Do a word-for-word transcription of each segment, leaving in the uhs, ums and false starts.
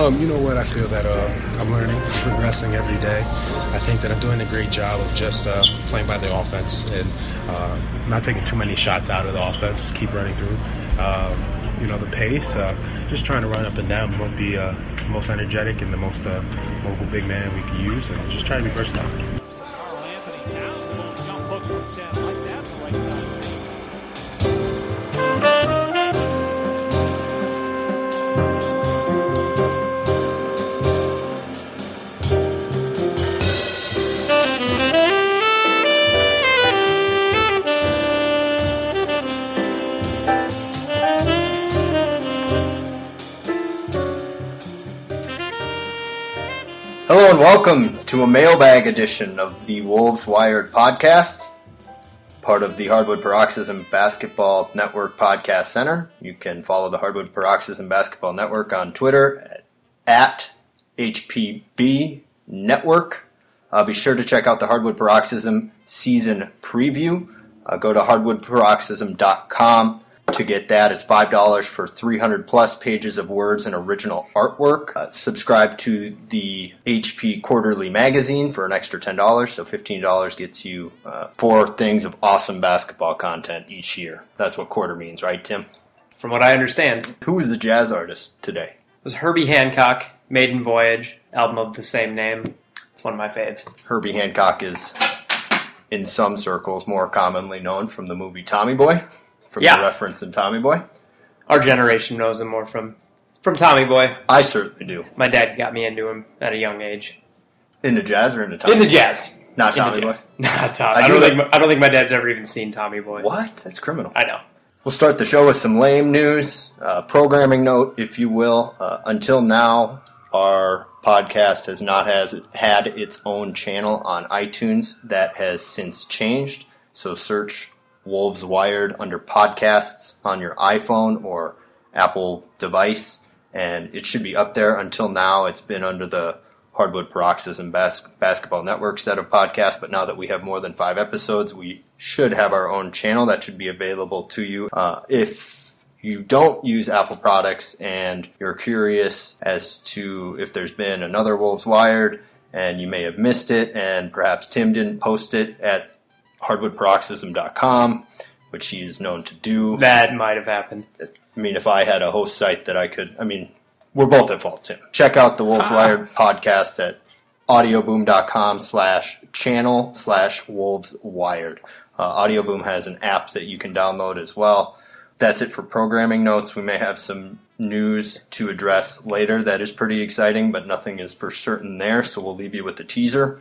Um, you know what? I feel that uh, I'm learning, progressing every day. I think that I'm doing a great job of just uh, playing by the offense and uh, not taking too many shots out of the offense, keep running through. Um, you know, the pace, uh, just trying to run up and down, won't be uh, the most energetic and the most uh, mobile big man we can use, and just try to be versatile. Karl Anthony Towns, a little jump hook from ten, like that on the right side. Hello and welcome to a mailbag edition of the Wolves Wired podcast, part of the Hardwood Paroxysm Basketball Network Podcast Center. You can follow the Hardwood Paroxysm Basketball Network on Twitter at, at H P B Network. Uh, be sure to check out the Hardwood Paroxysm season preview. Uh, go to hardwood paroxysm dot com. To get that, it's five dollars for three hundred plus pages of words and original artwork. Uh, subscribe to the H P Quarterly Magazine for an extra ten dollars, so fifteen dollars gets you uh, four things of awesome basketball content each year. That's what quarter means, right, Tim? From what I understand. Who was the jazz artist today? It was Herbie Hancock, Maiden Voyage, album of the same name. It's one of my faves. Herbie Hancock is, in some circles, more commonly known from the movie Tommy Boy. From yeah. the reference in Tommy Boy. Our generation knows him more from, from Tommy Boy. I certainly do. My dad got me into him at a young age. Into jazz or into Tommy In the jazz. Not In Tommy Boy? Not Tommy. I, I, do don't like... think my, I don't think my dad's ever even seen Tommy Boy. What? That's criminal. I know. We'll start the show with some lame news. Uh, programming note, if you will. Uh, until now, our podcast has not has had its own channel on iTunes. That has since changed. So search Wolves Wired under podcasts on your iPhone or Apple device, and it should be up there. Until now, it's been under the Hardwood Paroxysm Bas- Basketball Network set of podcasts, but now that we have more than five episodes, we should have our own channel that should be available to you. Uh, if you don't use Apple products and you're curious as to if there's been another Wolves Wired and you may have missed it, and perhaps Tim didn't post it at hardwood paroxysm dot com, which he is known to do. That might have happened. I mean, if I had a host site that I could, I mean, we're both at fault, Tim. Check out the Wolves Wired podcast at audioboom dot com slash channel slash Wolves Wired. Uh, Audioboom has an app that you can download as well. That's it for programming notes. We may have some news to address later that is pretty exciting, but nothing is for certain there, so we'll leave you with the teaser.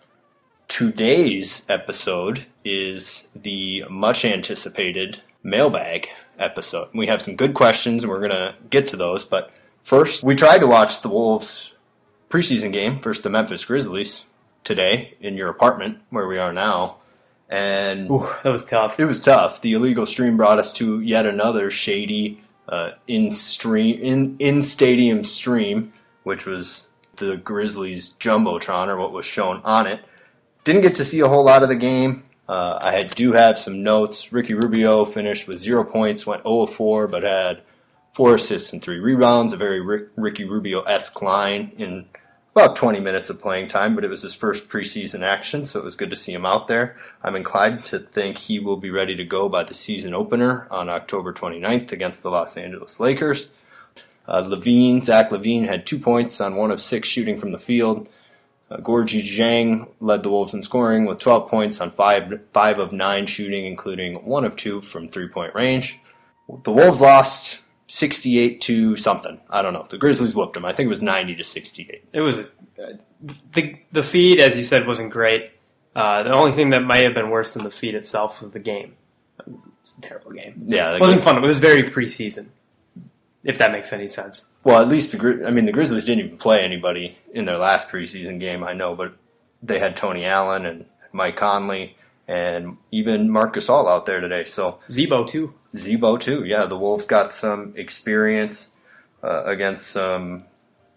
Today's episode is the much-anticipated mailbag episode. We have some good questions, and we're going to get to those. But first, we tried to watch the Wolves preseason game versus the Memphis Grizzlies today in your apartment, where we are now. And Ooh, that was tough. It was tough. The illegal stream brought us to yet another shady uh, in-stream, in, in-stadium stream, which was the Grizzlies' Jumbotron, or what was shown on it. Didn't get to see a whole lot of the game. Uh, I had, do have some notes. Ricky Rubio finished with zero points, went zero of four, but had four assists and three rebounds. A very Rick, Ricky Rubio-esque line in about twenty minutes of playing time, but it was his first preseason action, so it was good to see him out there. I'm inclined to think he will be ready to go by the season opener on October twenty-ninth against the Los Angeles Lakers. Uh, Levine, Zach Levine had two points on one of six shooting from the field. Uh, Gorgui Dieng led the Wolves in scoring with twelve points on five, five of nine shooting, including one of two from three-point range. The Wolves lost sixty-eight to something. I don't know. The Grizzlies whooped them. I think it was ninety to sixty-eight. It was a, the the feed, as you said, wasn't great. Uh, the only thing that might have been worse than the feed itself was the game. It was a terrible game. Yeah, it wasn't game. fun. It was very preseason, if that makes any sense. Well, at least the I mean the Grizzlies didn't even play anybody in their last preseason game, I know, but they had Tony Allen and Mike Conley and even Marc Gasol out there today. So Zebo too. Zebo too. Yeah, the Wolves got some experience uh, against some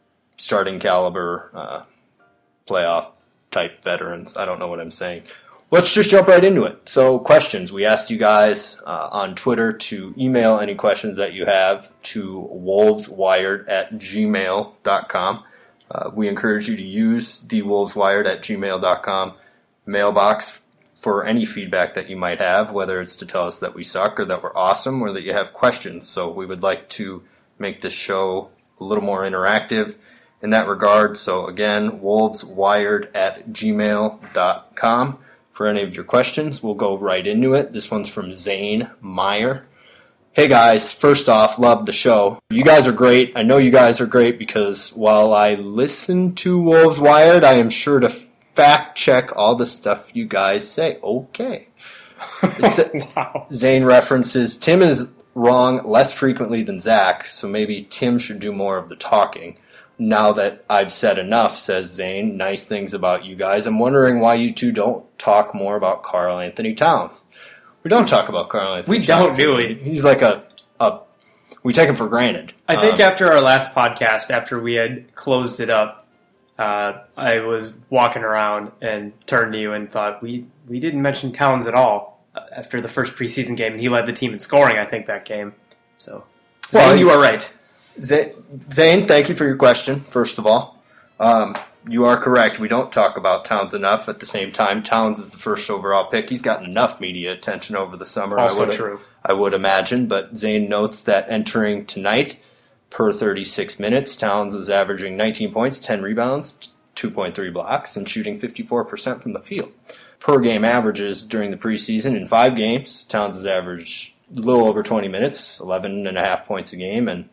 starting caliber uh, playoff type veterans. I don't know what I'm saying. let's just jump right into it. So questions. We asked you guys uh, on Twitter to email any questions that you have to wolveswired at gmail dot com. Uh, we encourage you to use the wolveswired at gmail dot com mailbox for any feedback that you might have, whether it's to tell us that we suck or that we're awesome or that you have questions. So we would like to make this show a little more interactive in that regard. So again, wolveswired at gmail dot com for any of your questions. We'll go right into it. This one's from Zane Meyer. Hey guys, first off, love the show. You guys are great. I know you guys are great because while I listen to Wolves Wired, I am sure to fact check all the stuff you guys say. Okay. Wow. Zane references, Tim is wrong less frequently than Zach, so maybe Tim should do more of the talking. Now that I've said enough, says Zane, nice things about you guys. I'm wondering why you two don't talk more about Karl Anthony Towns. We don't talk about Karl Anthony We Towns. don't, do we? He's like a, a we take him for granted. I think um, after our last podcast, after we had closed it up, uh, I was walking around and turned to you and thought, we, we didn't mention Towns at all after the first preseason game. And he led the team in scoring, I think, that game. So, Well, Zane, you are right. Zane, thank you for your question, first of all. Um, you are correct. We don't talk about Towns enough. At the same time, Towns is the first overall pick. He's gotten enough media attention over the summer. Also I would, true. I would imagine. But Zane notes that entering tonight, per thirty-six minutes, Towns is averaging nineteen points, ten rebounds, two point three blocks, and shooting fifty-four percent from the field. Per game averages during the preseason in five games, Towns has averaged a little over twenty minutes, eleven and a half points a game, and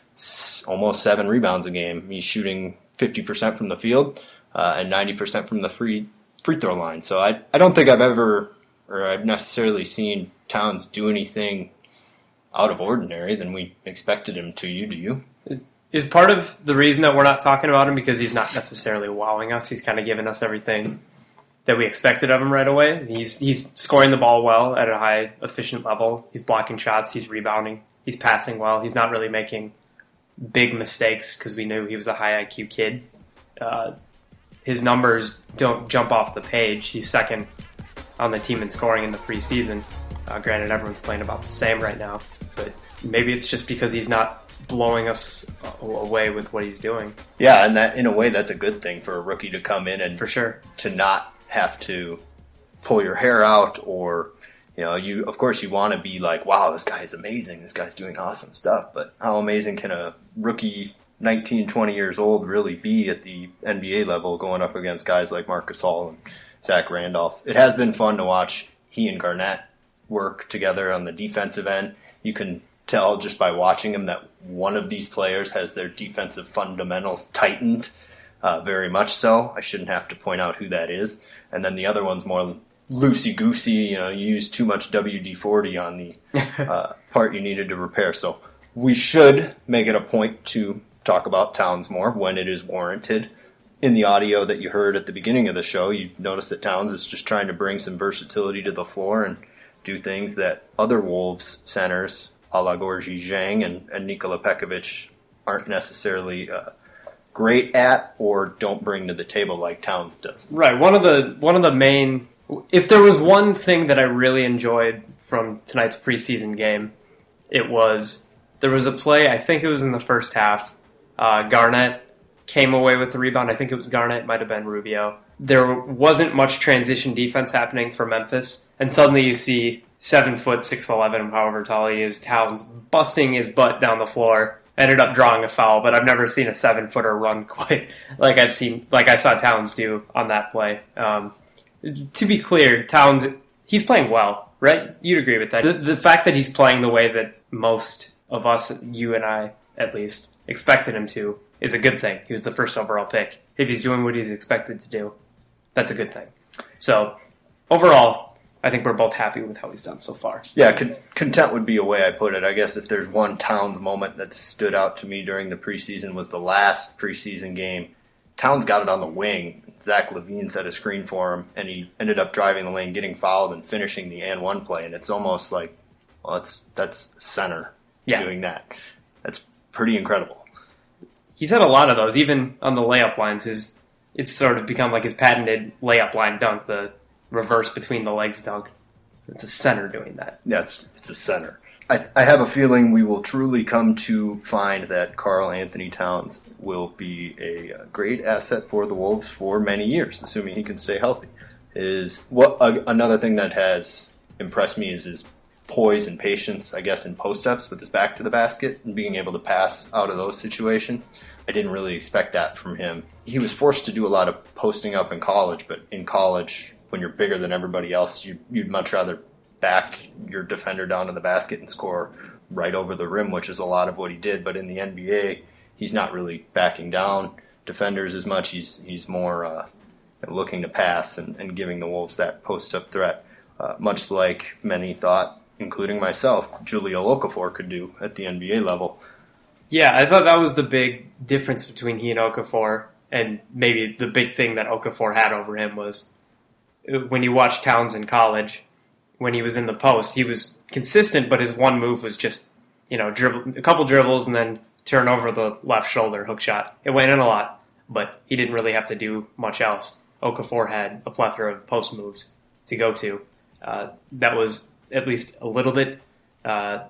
almost seven rebounds a game. He's shooting fifty percent from the field uh, and ninety percent from the free free throw line. So I I don't think I've ever or I've necessarily seen Towns do anything out of ordinary than we expected him to. You do you? Is part of the reason that we're not talking about him because he's not necessarily wowing us. He's kind of giving us everything that we expected of him right away. He's he's scoring the ball well at a high efficient level. He's blocking shots. He's rebounding. He's passing well. He's not really making big mistakes because we knew he was a high I Q kid. Uh, his numbers don't jump off the page. He's second on the team in scoring in the preseason. Uh, granted, everyone's playing about the same right now, but maybe it's just because he's not blowing us away with what he's doing. Yeah, and that in a way that's a good thing for a rookie to come in and for sure to not have to pull your hair out or. You know, you of course you want to be like, wow, this guy is amazing. This guy's doing awesome stuff. But how amazing can a rookie, nineteen, twenty years old, really be at the N B A level going up against guys like Marc Gasol and Zach Randolph? It has been fun to watch he and Garnett work together on the defensive end. You can tell just by watching them that one of these players has their defensive fundamentals tightened, uh, very much so. I shouldn't have to point out who that is. And then the other one's more loosey-goosey, you know, you use too much W D forty on the uh, part you needed to repair. So we should make it a point to talk about Towns more when it is warranted. In the audio that you heard at the beginning of the show, you noticed that Towns is just trying to bring some versatility to the floor and do things that other Wolves centers, a la Gorgui Dieng and, and Nikola Pekovic, aren't necessarily uh, great at or don't bring to the table like Towns does. Right. One of the one of the main... If there was one thing that I really enjoyed from tonight's preseason game, it was there was a play, I think it was in the first half, uh, Garnett came away with the rebound. I think it was Garnett, it might have been Rubio. There wasn't much transition defense happening for Memphis, and suddenly you see seven foot, six eleven, however tall he is, Towns busting his butt down the floor, ended up drawing a foul, but I've never seen a seven-footer run quite like I've seen, like I saw Towns do on that play. Um, To be clear, Towns, he's playing well, right? You'd agree with that. The, the fact that he's playing the way that most of us, you and I at least, expected him to is a good thing. He was the first overall pick. If he's doing what he's expected to do, that's a good thing. So, overall, I think we're both happy with how he's done so far. Yeah, con- content would be a way I put it. I guess if there's one Towns moment that stood out to me during the preseason was the last preseason game. Towns got it on the wing. Zach LaVine set a screen for him, and he ended up driving the lane, getting fouled, and finishing the and one play. And it's almost like, well, that's that's center yeah. doing that. That's pretty incredible. He's had a lot of those, even on the layup lines. His it's sort of become like his patented layup line dunk, the reverse between the legs dunk. It's a center doing that. Yeah, it's, it's a center. I, I have a feeling we will truly come to find that Karl Anthony Towns will be a great asset for the Wolves for many years, assuming he can stay healthy. Is what uh, another thing that has impressed me is his poise and patience, I guess, in post-ups with his back to the basket and being able to pass out of those situations. I didn't really expect that from him. He was forced to do a lot of posting up in college, but in college, when you're bigger than everybody else, you, you'd much rather back your defender down to the basket and score right over the rim, which is a lot of what he did. But in the N B A, he's not really backing down defenders as much. He's he's more uh, looking to pass and, and giving the Wolves that post-up threat, uh, much like many thought, including myself, Jahlil Okafor could do at the N B A level. Yeah, I thought that was the big difference between he and Okafor, and maybe the big thing that Okafor had over him was when you watch Towns in college, when he was in the post, he was consistent, but his one move was just, you know, dribble, a couple dribbles and then turn over the left shoulder hook shot. It went in a lot, but he didn't really have to do much else. Okafor had a plethora of post moves to go to. Uh, that was at least a little bit uh,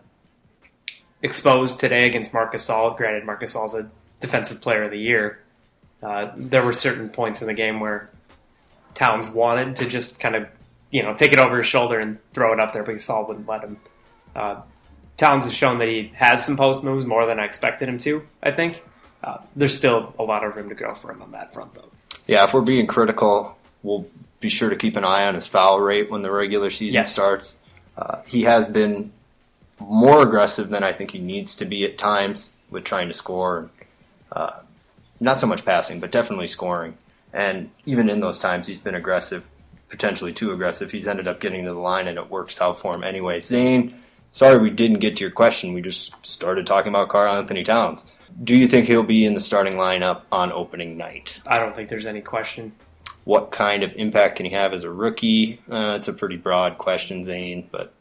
exposed today against Marc Gasol. Granted, Marc Gasol's a defensive player of the year. Uh, there were certain points in the game where Towns wanted to just kind of, you know, take it over his shoulder and throw it up there, but Gasol wouldn't let him. Uh, Towns has shown that he has some post moves more than I expected him to, I think. Uh, there's still a lot of room to grow for him on that front, though. Yeah, if we're being critical, we'll be sure to keep an eye on his foul rate when the regular season yes. starts. Uh, he has been more aggressive than I think he needs to be at times with trying to score. And, uh, not so much passing, but definitely scoring. And even in those times, he's been aggressive, potentially too aggressive. He's ended up getting to the line, and it works out for him anyway. Zane, sorry we didn't get to your question. We just started talking about Karl Anthony Towns. Do you think he'll be in the starting lineup on opening night? I don't think there's any question. What kind of impact can he have as a rookie? Uh, it's a pretty broad question, Zane, but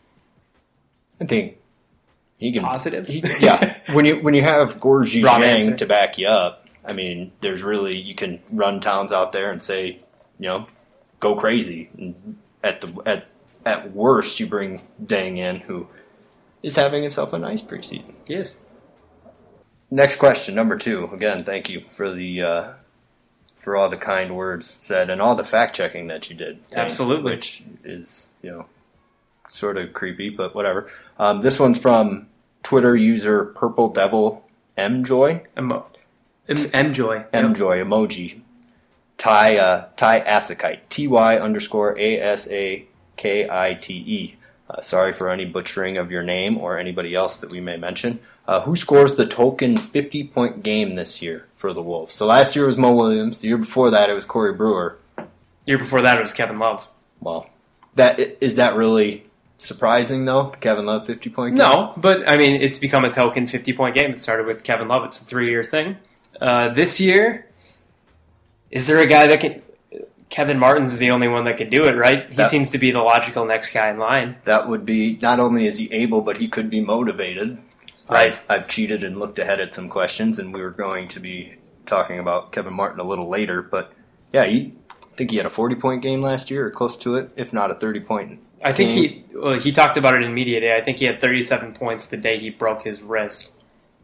I think he can. Positive? He, yeah. When you when you have Gorgui Wrong Dieng answer. to back you up, I mean, there's really, you can run Towns out there and say, you know, go crazy. And at the at at worst, you bring Dieng in, who is having himself a nice preseason. He is. Next question, number two. Again, thank you for the uh, for all the kind words said and all the fact checking that you did. Zane, Absolutely, which is, you know, sort of creepy, but whatever. Um, this one's from Twitter user Purple Devil Mjoy. Emo- M- M-Joy. Mjoy emoji. Ty uh, Ty Asakite. T Y underscore A S A K I T E. Uh, sorry for any butchering of your name or anybody else that we may mention. Uh, who scores the token fifty-point game this year for the Wolves? So last year was Mo Williams. The year before that, it was Corey Brewer. Year before that, it was Kevin Love. Well, that is that really surprising, though, the Kevin Love fifty-point game? No, but, I mean, it's become a token fifty-point game. It started with Kevin Love. It's a three-year thing. Uh, this year, is there a guy that can... Kevin Martin's the only one that can do it, right? He that, seems to be the logical next guy in line. That would be... Not only is he able, but he could be motivated. Right. I've, I've cheated and looked ahead at some questions, and we were going to be talking about Kevin Martin a little later. But, yeah, he, I think he had a forty-point game last year, or close to it, if not a thirty-point I think game. he well, he talked about it in media day. I think he had thirty-seven points the day he broke his wrist.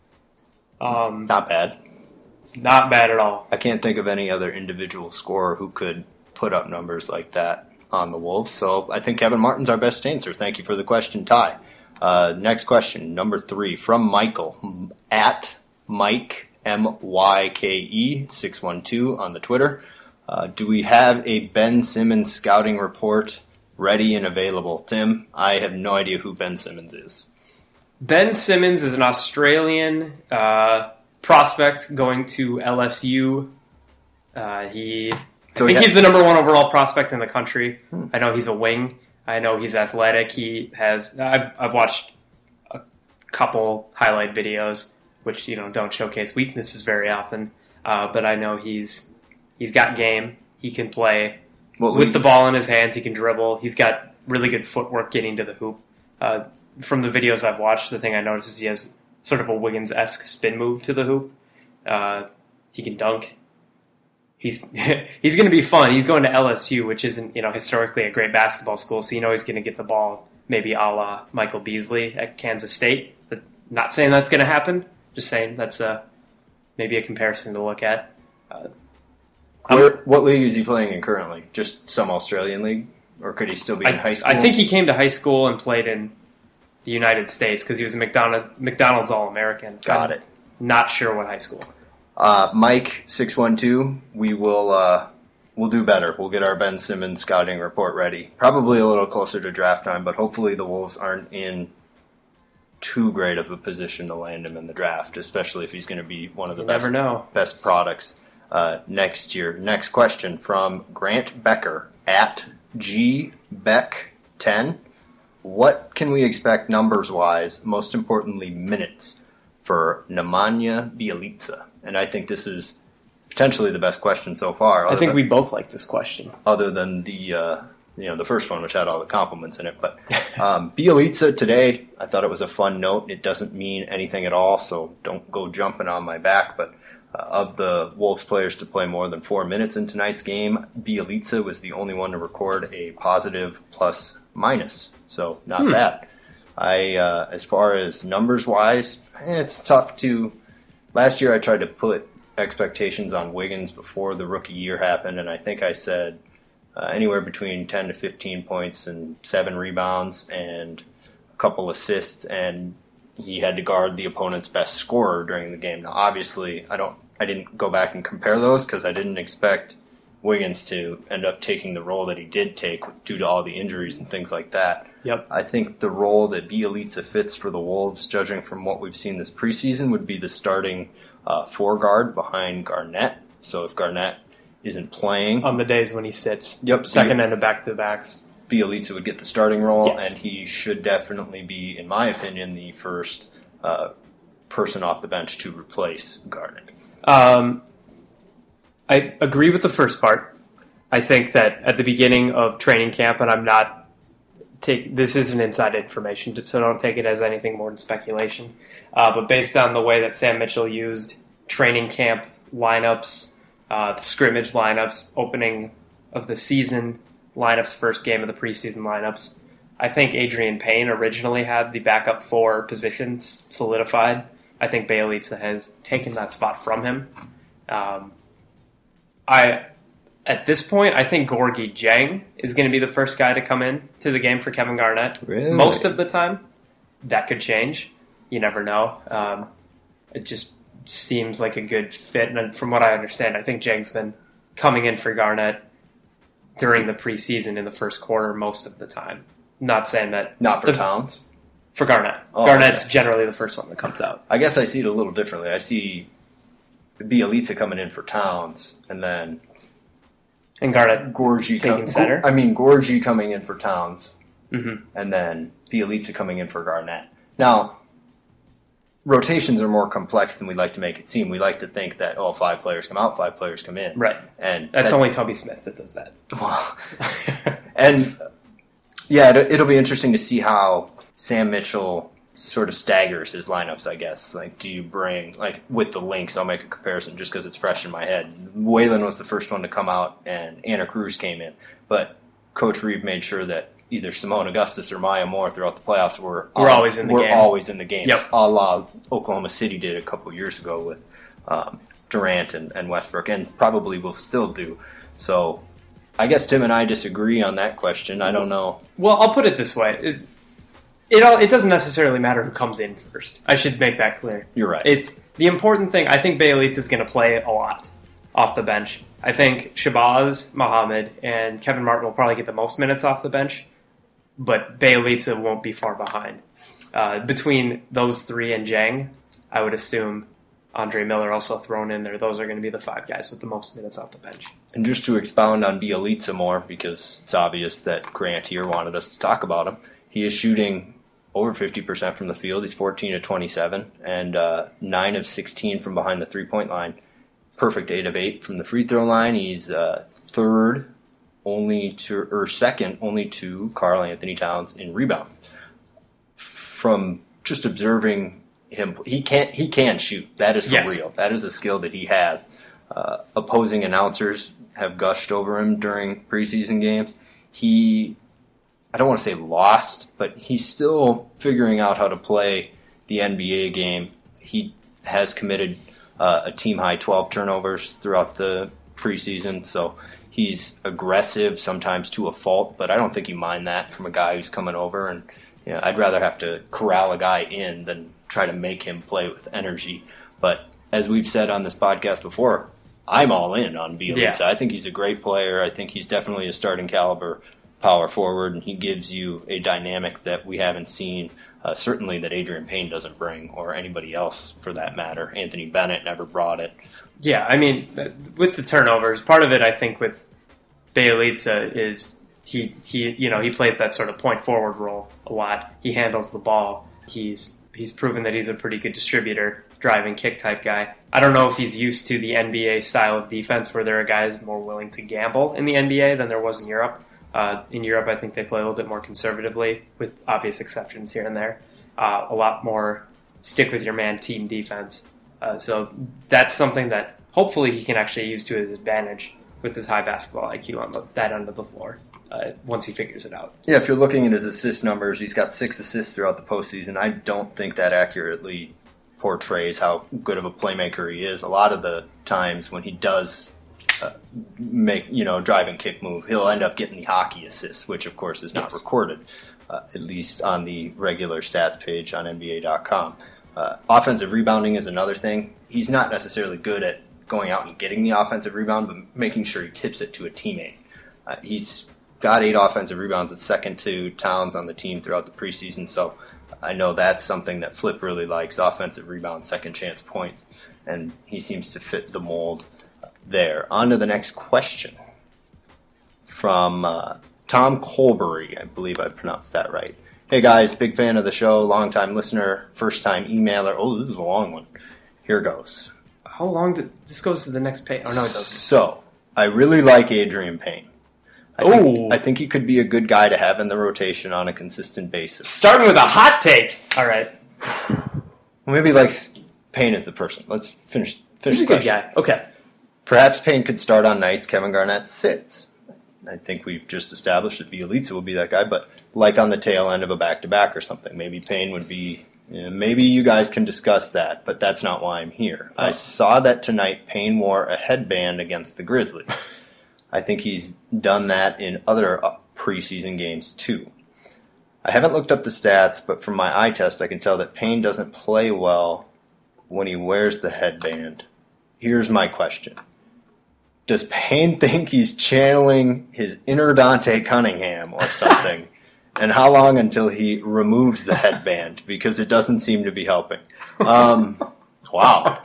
Um, Not bad. Not bad at all. I can't think of any other individual scorer who could put up numbers like that on the Wolves. So I think Kevin Martin's our best answer. Thank you for the question, Ty. Uh, next question, number three, from Michael, at Mike, M Y K E, six one two on the Twitter. Uh, do we have a Ben Simmons scouting report ready and available? Tim, I have no idea who Ben Simmons is. Ben Simmons is an Australian uh, prospect going to L S U. Uh, he, So I he think ha- he's the number one overall prospect in the country. Hmm. I know he's a wing. I know he's athletic. He has. I've I've watched a couple highlight videos, which you know don't showcase weaknesses very often. Uh, but I know he's he's got game. He can play What with league? the ball in his hands. He can dribble. He's got really good footwork getting to the hoop. Uh, from the videos I've watched, the thing I noticed is he has sort of a Wiggins-esque spin move to the hoop. Uh, he can dunk. he's he's going to be fun. He's going to L S U, which isn't, you know, historically a great basketball school, so you know he's going to get the ball maybe a la Michael Beasley at Kansas State. But not saying that's going to happen, just saying that's a, maybe a comparison to look at. Uh, Where, what league is he playing in currently? Just some Australian league? Or could he still be in I, high school? I think he came to high school and played in the United States because he was a McDonald, McDonald's All-American. Got I'm it. Not sure what high school. Uh, Mike six one two, we will uh, we'll do better. We'll get our Ben Simmons scouting report ready. Probably a little closer to draft time, but hopefully the Wolves aren't in too great of a position to land him in the draft, especially if he's going to be one of the You best never know. best products uh, next year. Next question from Grant Becker at G Beck ten. What can we expect numbers-wise, most importantly minutes, for Nemanja Bjelica? And I think this is potentially the best question so far. I think than, we both like this question. Other than the uh, you know the first one, which had all the compliments in it. But um, Bjelica today, I thought it was a fun note. It doesn't mean anything at all, so don't go jumping on my back. But uh, of the Wolves players to play more than four minutes in tonight's game, Bjelica was the only one to record a positive plus minus. So not hmm. bad. I, uh, as far as numbers wise, it's tough to. Last year I tried to put expectations on Wiggins before the rookie year happened, and I think I said uh, anywhere between ten to fifteen points and seven rebounds and a couple assists, and he had to guard the opponent's best scorer during the game. Now, obviously, I don't. I didn't go back and compare those because I didn't expect Wiggins to end up taking the role that he did take due to all the injuries and things like that. Yep. I think the role that Bjelica fits for the Wolves, judging from what we've seen this preseason, would be the starting uh, four guard behind Garnett. So if Garnett isn't playing, On the days when he sits. Yep. Second end of back-to-backs. Bjelica would get the starting role, Yes. and he should definitely be, in my opinion, the first uh, person off the bench to replace Garnett. Um, I agree with the first part. I think that at the beginning of training camp, and I'm not take this isn't inside information, so don't take it as anything more than speculation. Uh, but based on the way that Sam Mitchell used training camp lineups, uh, the scrimmage lineups, opening of the season lineups, first game of the preseason lineups, I think Adrian Payne originally had the backup four positions solidified. I think Bjelica has taken that spot from him. Um, I. At this point, I think Gorgui Dieng is going to be the first guy to come in to the game for Kevin Garnett. Really? Most of the time, that could change. You never know. Um, it just seems like a good fit. And from what I understand, I think Dieng's been coming in for Garnett during the preseason in the first quarter most of the time. Not saying that... Not for the, Towns? For Garnett. Oh, Garnett's okay. generally the first one that comes out. I guess I see it a little differently. I see Bjelica coming in for Towns, and then... And Garnett Gorgui taking com- center? I mean, Gorgui coming in for Towns, Mm-hmm. and then Bjelica coming in for Garnett. Now, rotations are more complex than we like to make it seem. We like to think that, oh, five players come out, five players come in. Right. And That's that, only Tubby Smith that does that. Well, and, yeah, it, it'll be interesting to see how Sam Mitchell sort of staggers his lineups, I guess. Like, do you bring, like, with the links, I'll make a comparison just because it's fresh in my head. Waylon was the first one to come out, and Anna Cruz came in. But Coach Reeve made sure that either Simone Augustus or Maya Moore throughout the playoffs were, We're always in the were game. always in the games, Yep. a la Oklahoma City did a couple years ago with um, Durant and, and Westbrook, and probably will still do. So I guess Tim and I disagree on that question. I don't know. Well, I'll put it this way. It, it all it doesn't necessarily matter who comes in first. I should make that clear. You're right. It's the important thing. I think Bjelica is going to play a lot off the bench. I think Shabazz, Muhammad, and Kevin Martin will probably get the most minutes off the bench, but Bjelica won't be far behind. Uh, between those three and Dieng, I would assume Andre Miller also thrown in there. Those are going to be the five guys with the most minutes off the bench. And just to expound on Bjelica more, because it's obvious that Grant here wanted us to talk about him, he is shooting over fifty percent from the field. He's fourteen to twenty-seven, and uh, nine of sixteen from behind the three-point line. Perfect eight of eight from the free throw line. He's uh, third, only to or second, only to Karl Anthony Towns in rebounds. From just observing him, he can't he can shoot. That is for Yes. real. That is a skill that he has. uh, opposing announcers have gushed over him during preseason games. He, I don't want to say lost, but he's still figuring out how to play the N B A game. He has committed uh, a team-high twelve turnovers throughout the preseason, so he's aggressive, sometimes to a fault, but I don't think you mind that from a guy who's coming over. And you know, I'd rather have to corral a guy in than try to make him play with energy. But as we've said on this podcast before, I'm all in on Bjelica. Yeah. I think he's a great player. I think he's definitely a starting caliber power forward, and he gives you a dynamic that we haven't seen, uh, certainly that Adrian Payne doesn't bring, or anybody else for that matter. Anthony Bennett never brought it. Yeah, I mean, with the turnovers, part of it, I think, with Bjelica is he, he, you know, he plays that sort of point forward role a lot. He handles the ball. He's he's proven that he's a pretty good distributor, drive and kick type guy. I don't know if he's used to the N B A style of defense where there are guys more willing to gamble in the N B A than there was in Europe. Uh, in Europe, I think they play a little bit more conservatively, with obvious exceptions here and there. Uh, a lot more stick with your man team defense. Uh, so that's something that hopefully he can actually use to his advantage with his high basketball I Q on the, that end of the floor uh, once he figures it out. Yeah, if you're looking at his assist numbers, he's got six assists throughout the postseason. I don't think that accurately portrays how good of a playmaker he is. A lot of the times when he does uh, make, you know, drive and kick move, he'll end up getting the hockey assist, which of course is not yes. recorded, uh, at least on the regular stats page on N B A dot com. Uh, offensive rebounding is another thing. He's not necessarily good at going out and getting the offensive rebound, but making sure he tips it to a teammate. Uh, he's got eight offensive rebounds. It's second to Towns on the team throughout the preseason, so I know that's something that Flip really likes, offensive rebounds, second chance points, and he seems to fit the mold there. On to the next question from uh, Tom Colbury. I believe I pronounced that right. Hey guys, big fan of the show, long-time listener, first-time emailer. Oh, this is a long one. Here goes. How long did this goes to the next page? Oh no, it doesn't. So, I really like Adrian Payne. I Ooh. think, I think he could be a good guy to have in the rotation on a consistent basis. Starting with a hot take. All right. Well, maybe he likes Payne as the person. Let's finish finish He's a the good question. guy. Okay. Perhaps Payne could start on nights Kevin Garnett sits. I think we've just established that Bjelica will be that guy, but like on the tail end of a back-to-back or something. Maybe Payne would be, you know, maybe you guys can discuss that, but that's not why I'm here. I saw that tonight Payne wore a headband against the Grizzlies. I think he's done that in other preseason games too. I haven't looked up the stats, but from my eye test I can tell that Payne doesn't play well when he wears the headband. Here's my question. Does Payne think he's channeling his inner Dante Cunningham or something? And how long until he removes the headband? Because it doesn't seem to be helping. Um, wow.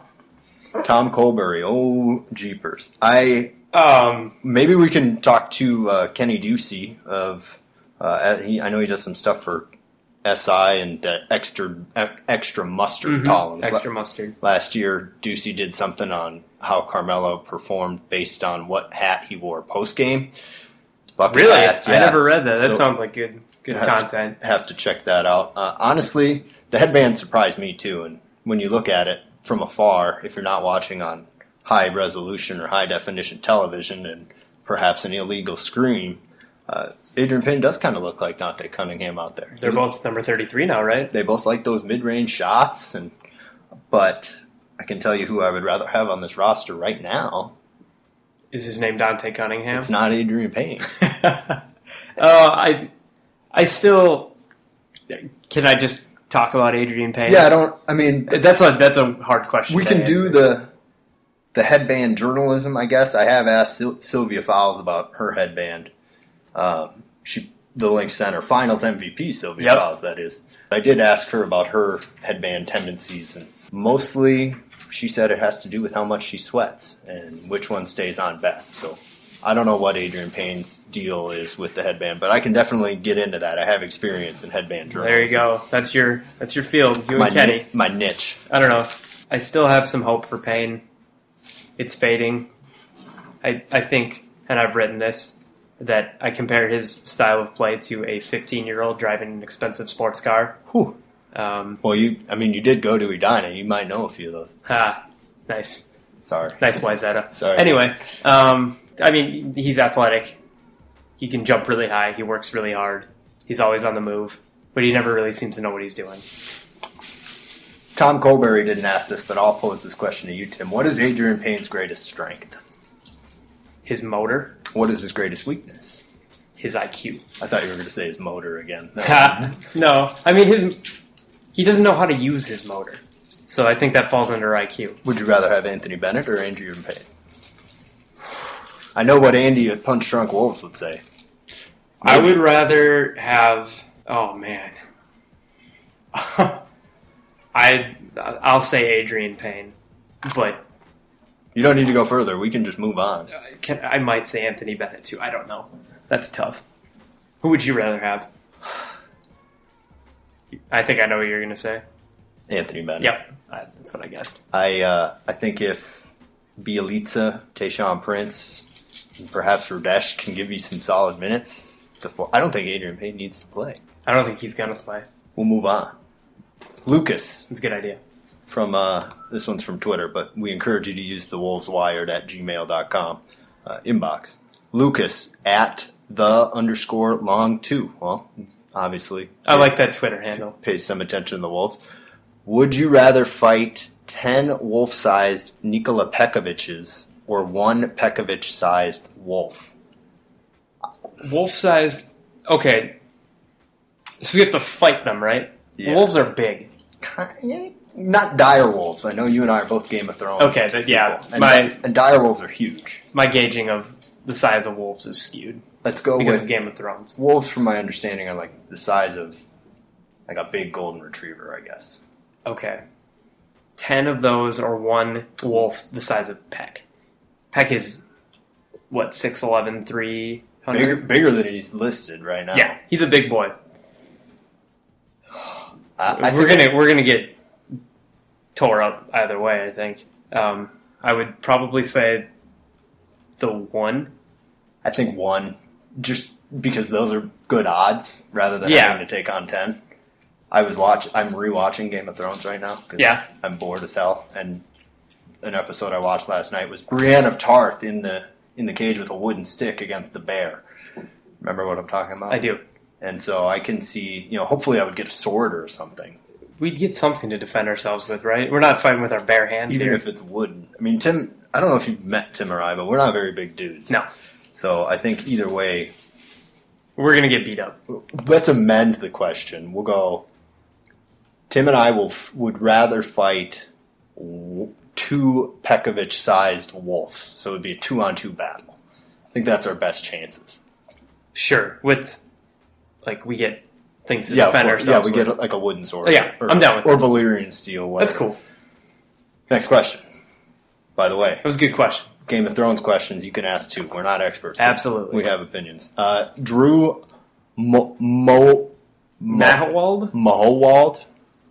Tom Colbury. Oh, jeepers. I Um, maybe we can talk to uh, Kenny Ducey of. Uh, he, I know he does some stuff for S I and the extra extra mustard mm-hmm. columns. Extra mustard. Last year, Ducey did something on how Carmelo performed based on what hat he wore post game. Really? Hat, yeah. I never read that. That So, sounds like good good have content. To, have to check that out. Uh, honestly, the headband surprised me too. And when you look at it from afar, if you're not watching on high resolution or high definition television and perhaps an illegal screen, uh, Adrian Payne does kind of look like Dante Cunningham out there. They're both number thirty-three now, right? They both like those mid-range shots, and but I can tell you who I would rather have on this roster right now. Is his name Dante Cunningham? It's not Adrian Payne. uh, I, I still. Can I just talk about Adrian Payne? Yeah, I don't. I mean, that's a that's a hard question. We to can do answer. the the headband journalism, I guess. I have asked Sil- Sylvia Fowles about her headband. Um, she, the Lynx Center Finals M V P, Sylvia Yep. Fowles, that is. I did ask her about her headband tendencies, and mostly she said it has to do with how much she sweats and which one stays on best. So I don't know what Adrian Payne's deal is with the headband, but I can definitely get into that. I have experience in headband journalism. There you go. That's your that's your field. You My, and Kenny. ni- my niche. I don't know. I still have some hope for Payne. It's fading. I I think, and I've written this, that I compare his style of play to a fifteen-year-old driving an expensive sports car. Whew. Um, Well, you, I mean, you did go to Edina. You might know a few of those. ha, nice. Sorry. Nice Wyzetta. Sorry. Anyway, um, I mean, he's athletic. He can jump really high. He works really hard. He's always on the move, but he never really seems to know what he's doing. Tom Colberry didn't ask this, but I'll pose this question to you, Tim. What is Adrian Payne's greatest strength? His motor. What is his greatest weakness? His I Q. I thought you were going to say his motor again. No, I mean, his he doesn't know how to use his motor. So I think that falls under I Q. Would you rather have Anthony Bennett or Adrian Payne? I know what Andy at Punch Drunk Wolves would say. I would rather have. Oh man, I I'll say Adrian Payne, but you don't need to go further. We can just move on. I, can, I might say Anthony Bennett too. I don't know. That's tough. Who would you rather have? I think I know what you're going to say. Anthony Bennett. Yep, I, that's what I guessed. I uh, I think if Bielitsa, Tayshaun Prince, and perhaps Rudesh can give you some solid minutes. Before, I don't think Adrian Payne needs to play. I don't think he's going to play. We'll move on. Lucas. It's a good idea. From uh, this one's from Twitter, but we encourage you to use the wolveswired at gmail dot com uh, inbox. Lucas at the underscore long two. Well, obviously. I like that Twitter handle. Pays some attention to the Wolves. Would you rather fight ten wolf-sized Nikola Pekoviches or one Pekovic-sized wolf? Wolf-sized... Okay. So we have to fight them, right? Yeah. Wolves are big. Not dire wolves. I know you and I are both Game of Thrones. Okay, but yeah. And, My, and dire wolves are huge. my gauging of the size of wolves is skewed Let's go because with of Game of Thrones. wolves, from my understanding, are like the size of like a big golden retriever, I guess. Okay. Ten of those or one wolf the size of Peck. Peck is, what, six eleven, three hundred? Bigger, bigger than he's listed right now. Yeah, he's a big boy. I, I we're think gonna we're gonna get tore up either way. I think. Um, I would probably say the one. I think one, just because those are good odds rather than Yeah. having to take on ten. I was watch. I'm rewatching Game of Thrones right now because Yeah. I'm bored as hell. And an episode I watched last night was Brienne of Tarth in the in the cage with a wooden stick against the bear. Remember what I'm talking about? I do. And so I can see, you know, hopefully I would get a sword or something, We'd get something to defend ourselves with, right? We're not fighting with our bare hands even here. if it's wooden. I mean, Tim. I don't know if you've met Tim or I, but we're not very big dudes. No, So I think either way, we're gonna get beat up. let's amend the question. We'll go. Tim and I will would rather fight w- two Pekovic-sized wolves, so it would be a two-on-two battle. I think that's our best chances. Sure, with like we get things to Yeah, defend of course. yeah, ourselves. we with. get like a wooden sword. Oh, yeah, or, I'm down with or that. Valyrian steel. Whatever. That's cool. Next question. By the way, That was a good question. Game of Thrones questions you can ask too. We're not experts. but Absolutely. we have opinions. Uh, Drew Mo, Mo, Mo Mahowald? Mahowald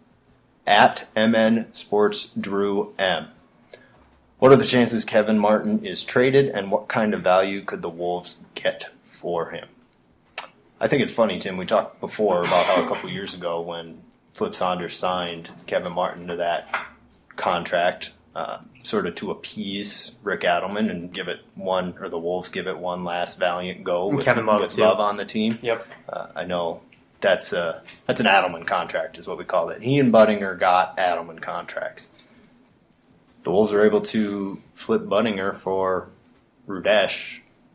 at M N Sports Drew M. What are the chances Kevin Martin is traded, and what kind of value could the Wolves get for him? I think it's funny, Tim. We talked before about how a couple years ago when Flip Saunders signed Kevin Martin to that contract, uh, sort of to appease Rick Adelman and give it one, or the Wolves give it one last valiant go with Kevin Love, with too. Love on the team. Yep. Uh, I know that's a that's an Adelman contract, is what we call it. He and Budinger got Adelman contracts. The Wolves are able to flip Budinger for Rudesh.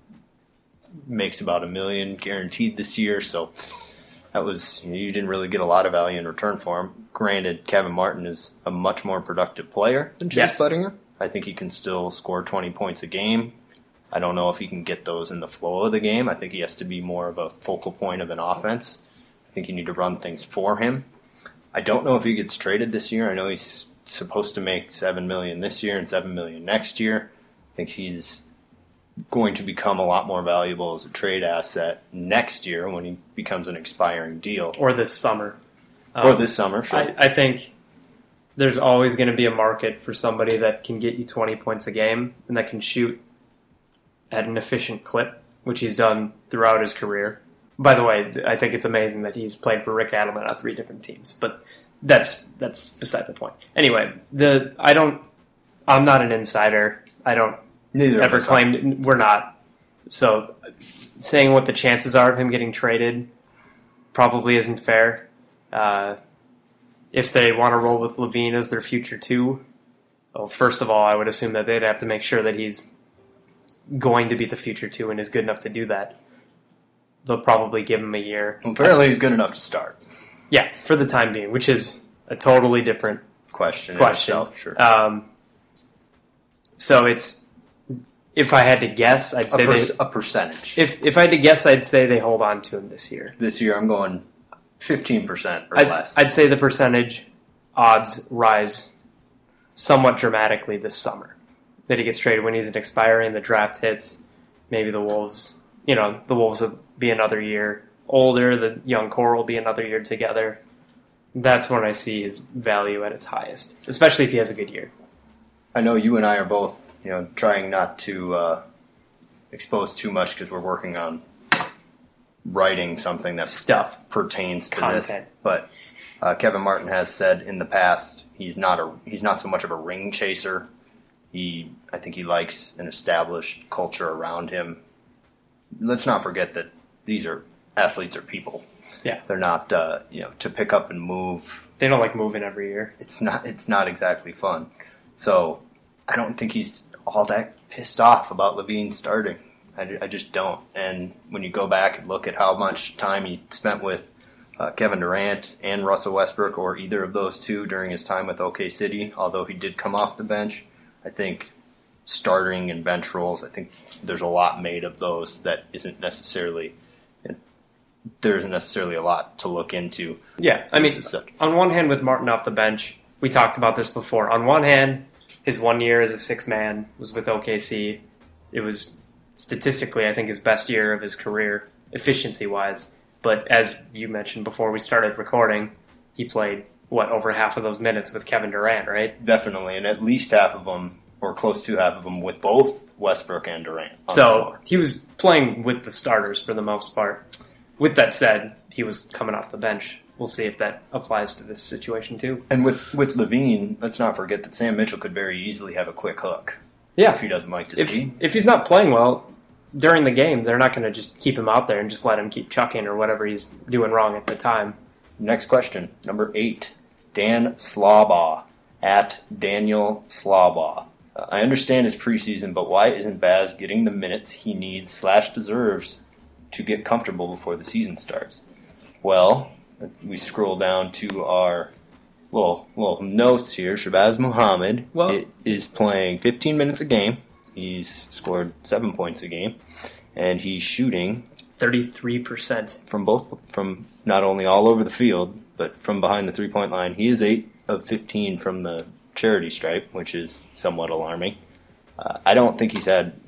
Makes about a million guaranteed this year, so that was you, know, you didn't really get a lot of value in return for him. Granted, Kevin Martin is a much more productive player than Chase Yes. Budinger. I think he can still score twenty points a game. I don't know if he can get those in the flow of the game. I think he has to be more of a focal point of an offense. I think you need to run things for him. I don't know if he gets traded this year. I know he's supposed to make seven million dollars this year and seven million dollars next year. I think he's going to become a lot more valuable as a trade asset next year when he becomes an expiring deal. Or this summer. Or Um, this summer, sure. I, I think there's always going to be a market for somebody that can get you twenty points a game and that can shoot at an efficient clip, which he's done throughout his career. By the way, I think it's amazing that he's played for Rick Adelman on three different teams, but that's that's beside the point. Anyway, the I don't I'm not an insider. I don't Neither ever of us claim are. we're not. So saying what the chances are of him getting traded probably isn't fair. Uh, if they want to roll with Levine as their future two, well, first of all, I would assume that they'd have to make sure that he's going to be the future two and is good enough to do that. They'll probably give him a year. Well, apparently, he's good enough to start. Yeah, for the time being, which is a totally different Question, question. in itself, sure. Um, so it's, if I had to guess, I'd a, say per- they, a percentage. if if I had to guess, I'd say they hold on to him this year. This year, I'm going fifteen percent or I'd, less. I'd say the percentage odds rise somewhat dramatically this summer that he gets traded when he's an expiring. The draft hits, maybe the Wolves. You know, the Wolves will be another year older. The young core will be another year together. That's when I see his value at its highest, especially if he has a good year. I know you and I are both, you know, trying not to uh, expose too much because we're working on writing something that Stuff. pertains to Content. this. But uh, Kevin Martin has said in the past he's not a he's not so much of a ring chaser. He I think he likes an established culture around him. Let's not forget that these are athletes are people. Yeah. They're not uh, you know to pick up and move. They don't like moving every year. It's not it's not exactly fun. So I don't think he's all that pissed off about Levine starting. I, I just don't. And when you go back and look at how much time he spent with uh, Kevin Durant and Russell Westbrook, or either of those two during his time with O K City, although he did come off the bench, I think starting and bench roles, I think there's a lot made of those that isn't necessarily, there isn't necessarily a lot to look into. Yeah, I mean, This is such- on one hand, with Martin off the bench, we talked about this before. On one hand, his one year as a six-man was with O K C. It was statistically, I think, his best year of his career, efficiency-wise. But as you mentioned before we started recording, he played, what, over half of those minutes with Kevin Durant, right? Definitely, and at least half of them, or close to half of them, with both Westbrook and Durant on the So floor. he was playing with the starters for the most part. With that said, he was coming off the bench. We'll see if that applies to this situation too. And with, with Levine, let's not forget that Sam Mitchell could very easily have a quick hook Yeah, if he doesn't like to if, see. if he's not playing well during the game, they're not going to just keep him out there and just let him keep chucking or whatever he's doing wrong at the time. Next question, number eight, Dan Slaubaugh, at Daniel Slaubaugh. Uh, I understand his preseason, but why isn't Baz getting the minutes he needs slash deserves to get comfortable before the season starts? Well, we scroll down to our little little notes here. Shabazz Muhammad Well- i- is playing fifteen minutes a game. He's scored seven points a game, and he's shooting thirty-three percent. from both from not only all over the field, but from behind the three point line. He is eight of fifteen from the charity stripe, which is somewhat alarming. Uh, I don't think he's had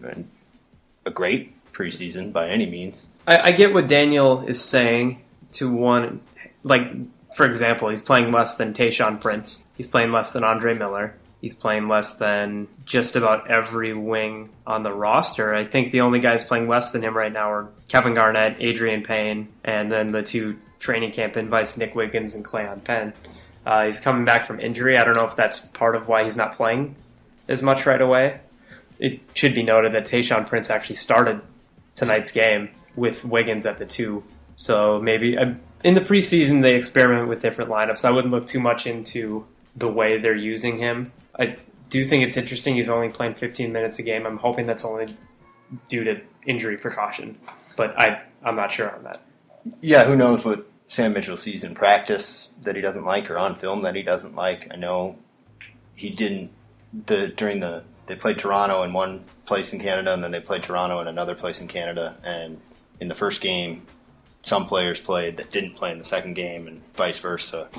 a great preseason by any means. I, I get what Daniel is saying to one, like, for example, he's playing less than Tayshaun Prince. He's playing less than Andre Miller. He's playing less than just about every wing on the roster. I think the only guys playing less than him right now are Kevin Garnett, Adrian Payne, and then the two training camp invites, Nick Wiggins and Cleon Penn. Uh, he's coming back from injury. I don't know if that's part of why he's not playing as much right away. It should be noted that Tayshaun Prince actually started tonight's game with Wiggins at the two. So maybe uh, in the preseason they experiment with different lineups. I wouldn't look too much into the way they're using him. I do think it's interesting he's only playing fifteen minutes a game. I'm hoping that's only due to injury precaution, but I, I'm not sure on that. Yeah, who knows what Sam Mitchell sees in practice that he doesn't like, or on film that he doesn't like. I know he didn't the during the they played Toronto in one place in Canada, and then they played Toronto in another place in Canada, and in the first game some players played that didn't play in the second game, and vice versa.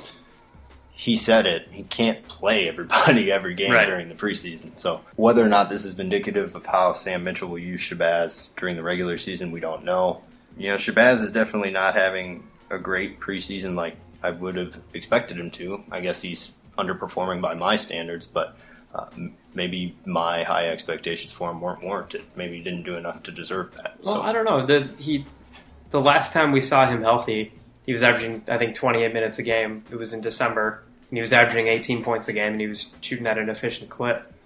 He said it. He can't play everybody every game Right. during the preseason. So whether or not this is indicative of how Sam Mitchell will use Shabazz during the regular season, we don't know. You know, Shabazz is definitely not having a great preseason like I would have expected him to. I guess he's underperforming by my standards, but uh, m- maybe my high expectations for him weren't warranted. Maybe he didn't do enough to deserve that. Well, so I don't know. The, he, the last time we saw him healthy, he was averaging, I think, twenty-eight minutes a game. It was in December, and he was averaging eighteen points a game, and he was shooting at an efficient clip.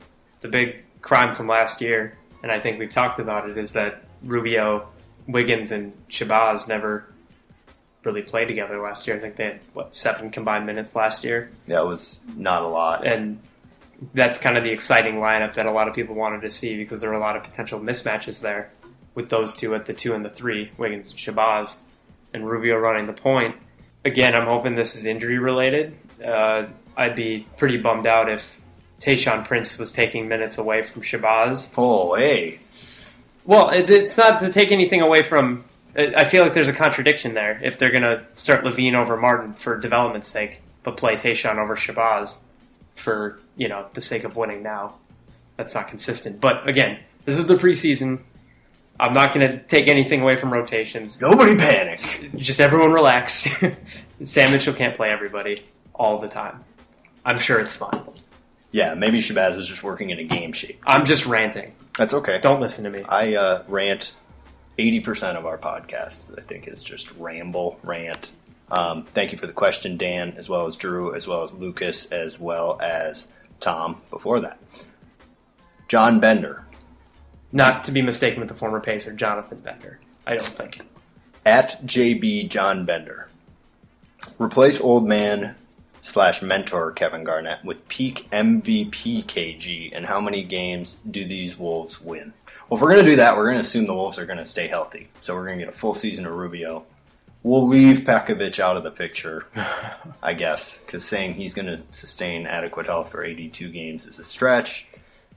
the big crime from last year, and I think we've talked about it, is that Rubio, Wiggins, and Shabazz never really played together last year. I think they had, what, seven combined minutes last year? Yeah, it was not a lot. And that's kind of the exciting lineup that a lot of people wanted to see because there were a lot of potential mismatches there with those two at the two and the three, Wiggins and Shabazz, and Rubio running the point. Again, I'm hoping this is injury related. Uh, I'd be pretty bummed out if Tayshaun Prince was taking minutes away from Shabazz. Oh, hey. Well, it, it's not to take anything away from... I feel like there's a contradiction there if they're going to start Levine over Martin for development's sake, but play Tayshaun over Shabazz for, you know, the sake of winning now. That's not consistent. But again, this is the preseason. I'm not going to take anything away from rotations. Nobody panic. Just everyone relax. Sam Mitchell can't play everybody all the time. I'm sure it's fun. Yeah, maybe Shabazz is just working in a game shape. I'm just ranting. That's okay. Don't listen to me. I uh, rant... eighty percent of our podcasts, I think, is just ramble, rant. Um, thank you for the question, Dan, as well as Drew, as well as Lucas, as well as Tom before that. John Bender. Not to be mistaken with the former Pacer, Jonathan Bender. I don't think. At J B John Bender. Replace old man slash mentor Kevin Garnett with peak M V P K G, and how many games do these Wolves win? Well, if we're going to do that, we're going to assume the Wolves are going to stay healthy. So we're going to get a full season of Rubio. We'll leave Pekovic out of the picture, I guess, because saying he's going to sustain adequate health for eighty-two games is a stretch.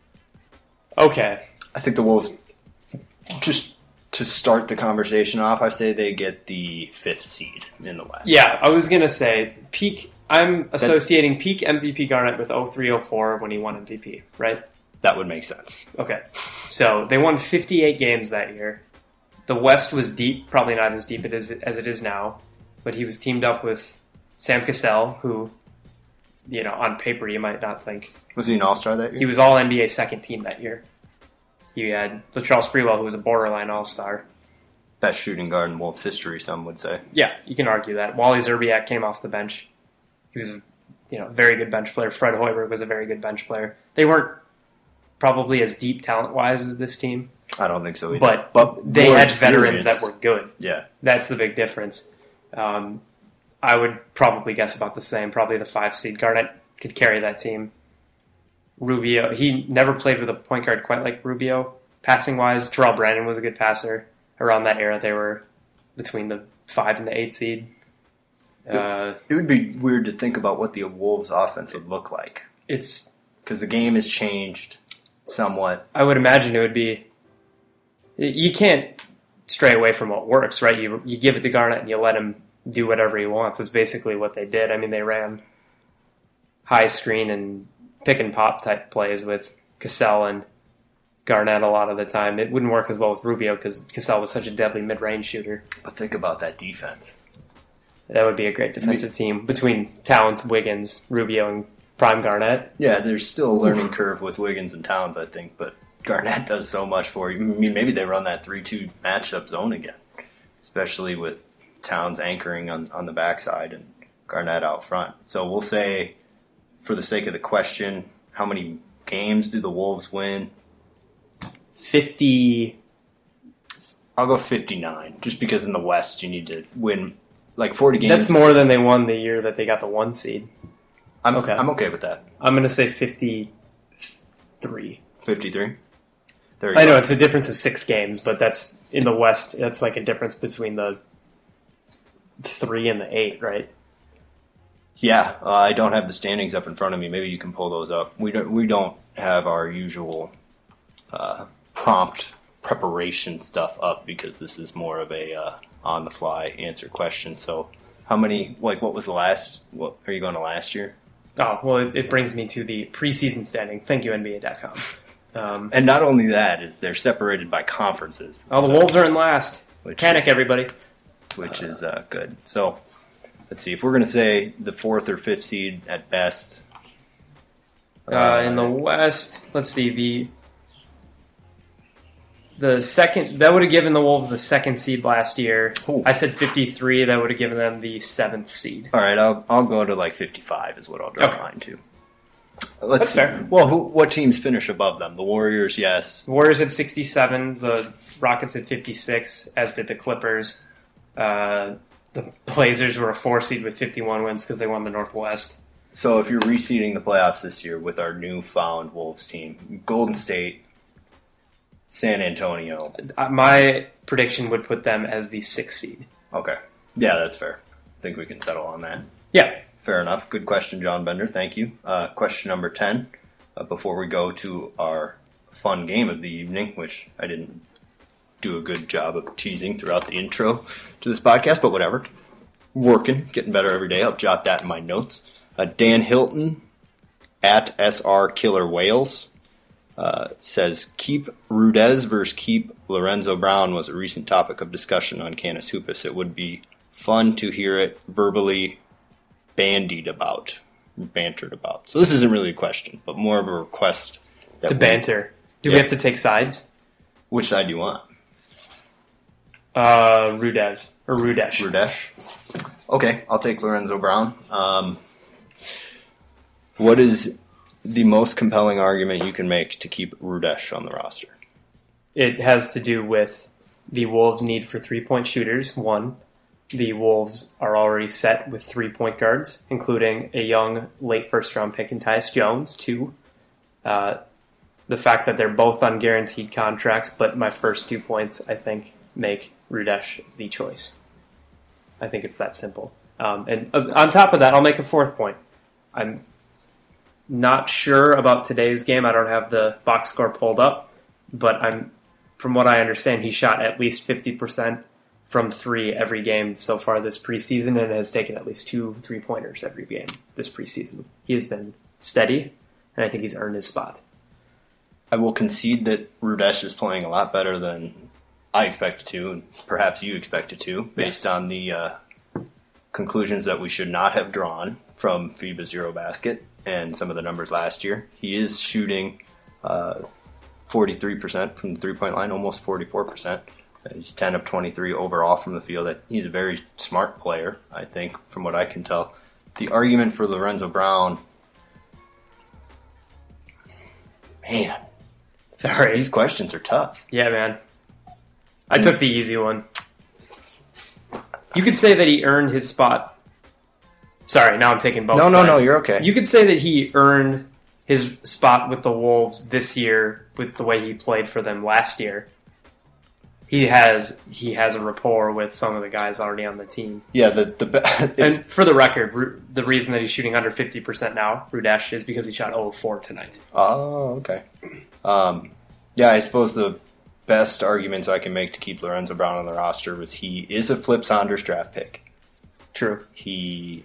Okay. I think the Wolves, just to start the conversation off, I say they get the fifth seed in the West. Yeah, I was going to say, peak. I'm associating that, peak M V P Garnett with oh three oh four when he won M V P, right? That would make sense. Okay. So they won fifty-eight games that year. The West was deep, probably not as deep as as it is now, but he was teamed up with Sam Cassell, who, you know, on paper you might not think. Was he an all-star that year? He was all N B A second team that year. He had Latrell Sprewell, who was a borderline all-star. Best shooting guard in Wolves history, some would say. Yeah, you can argue that. Wally Zerbiak came off the bench. He was, you know, a very good bench player. Fred Hoiberg was a very good bench player. They weren't probably as deep talent-wise as this team. I don't think so either. But, but they had veterans that were good. Yeah. That's the big difference. Um, I would probably guess about the same. Probably the five seed. Garnett could carry that team. Rubio, he never played with a point guard quite like Rubio. Passing-wise, Terrell Brandon was a good passer. Around that era, they were between the five and the eight seed. Uh, it would be weird to think about what the Wolves' offense would look like. It's because the game has changed somewhat. I would imagine it would be. You can't stray away from what works, right? You you give it to Garnett and you let him do whatever he wants. That's basically what they did. I mean, they ran high screen and pick and pop type plays with Cassell and Garnett a lot of the time. It wouldn't work as well with Rubio because Cassell was such a deadly mid-range shooter. But think about that defense. That would be a great defensive team between Towns, Wiggins, Rubio, and Prime Garnett. Yeah, there's still a learning curve with Wiggins and Towns, I think, but Garnett does so much for you. I mean, maybe they run that three two matchup zone again, especially with Towns anchoring on, on the backside and Garnett out front. So we'll say, for the sake of the question, how many games do the Wolves win? fifty. I'll go fifty-nine, just because in the West you need to win like forty games. That's more than they won the year that they got the one seed. I'm okay. I'm okay with that. I'm going to say fifty-three. fifty-three? There you I go. know it's a difference of six games, but that's in the West. That's like a difference between the three and the eight, right? Yeah, uh, I don't have the standings up in front of me. Maybe you can pull those up. We don't. We don't have our usual uh, prompt preparation stuff up because this is more of a uh, on the fly answer question. So, how many? Like, what was the last? What are you going to last year? Oh well, it, it brings me to the preseason standings. Thank you, N B A dot com. Um, and not only that is they're separated by conferences. Oh, the so, Wolves are in last. Which, Panic, everybody. Which is uh, good. So, let's see. If we're going to say the fourth or fifth seed at best. Uh, in the West, let's see. The the second that would have given the Wolves the second seed last year. Ooh. I said fifty-three. That would have given them the seventh seed. All right, I'll I'll go to like fifty-five is what I'll draw Okay. mine to. Let's That's fair. Well, who, what teams finish above them? The Warriors, yes. Warriors at sixty-seven, the Rockets at fifty-six, as did the Clippers. Uh, the Blazers were a four seed with fifty-one wins because they won the Northwest. So if you're reseeding the playoffs this year with our newfound Wolves team, Golden State, San Antonio. Uh, My prediction would put them as the sixth seed. Okay. Yeah, that's fair. I think we can settle on that. Yeah. Fair enough. Good question, John Bender. Thank you. Uh, question number ten, uh, before we go to our fun game of the evening, which I didn't do a good job of teasing throughout the intro to this podcast, but whatever. Working, getting better every day. I'll jot that in my notes. Uh, Dan Hilton at S R Killer Wales uh, says, keep Rudez versus keep Lorenzo Brown was a recent topic of discussion on Canis Hoopus. It would be fun to hear it verbally bandied about, bantered about. So this isn't really a question, but more of a request. That To we- banter. Do Yeah. we have to take sides? Which side do you want? Uh, Rudev. Or Rudesh. Rudesh? Okay, I'll take Lorenzo Brown. Um, what is the most compelling argument you can make to keep Rudesh on the roster? It has to do with the Wolves' need for three-point shooters, one. The Wolves are already set with three point guards, including a young late first-round pick in Tyus Jones, two. Uh, the fact that they're both on guaranteed contracts, but my first two points, I think, make Rudesh the choice. I think it's that simple. Um, and uh, on top of that, I'll make a fourth point. I'm not sure about today's game. I don't have the box score pulled up, but I'm, from what I understand, he shot at least fifty percent from three every game so far this preseason and has taken at least two three-pointers every game this preseason. He has been steady, and I think he's earned his spot. I will concede that Rudesh is playing a lot better than I expected to, and perhaps you expected to, based Yes. on the uh, conclusions that we should not have drawn from FIBA Zero Basket and some of the numbers last year. He is shooting uh, forty-three percent from the three-point line, almost forty-four percent. He's ten of twenty-three overall from the field. He's a very smart player, I think, from what I can tell. The argument for Lorenzo Brown, man, Sorry. these questions are tough. Yeah, man. I took the easy one. You could say that he earned his spot. Sorry, now I'm taking both No, sides. no, no, you're okay. You could say that he earned his spot with the Wolves this year with the way he played for them last year. He has he has a rapport with some of the guys already on the team. Yeah, the the it's, And for the record, Ru- the reason that he's shooting under fifty percent now, Rudesh, is because he shot zero of four tonight. oh, okay. Um, yeah, I suppose the best arguments I can make to keep Lorenzo Brown on the roster was he is a Flip Saunders draft pick. True. He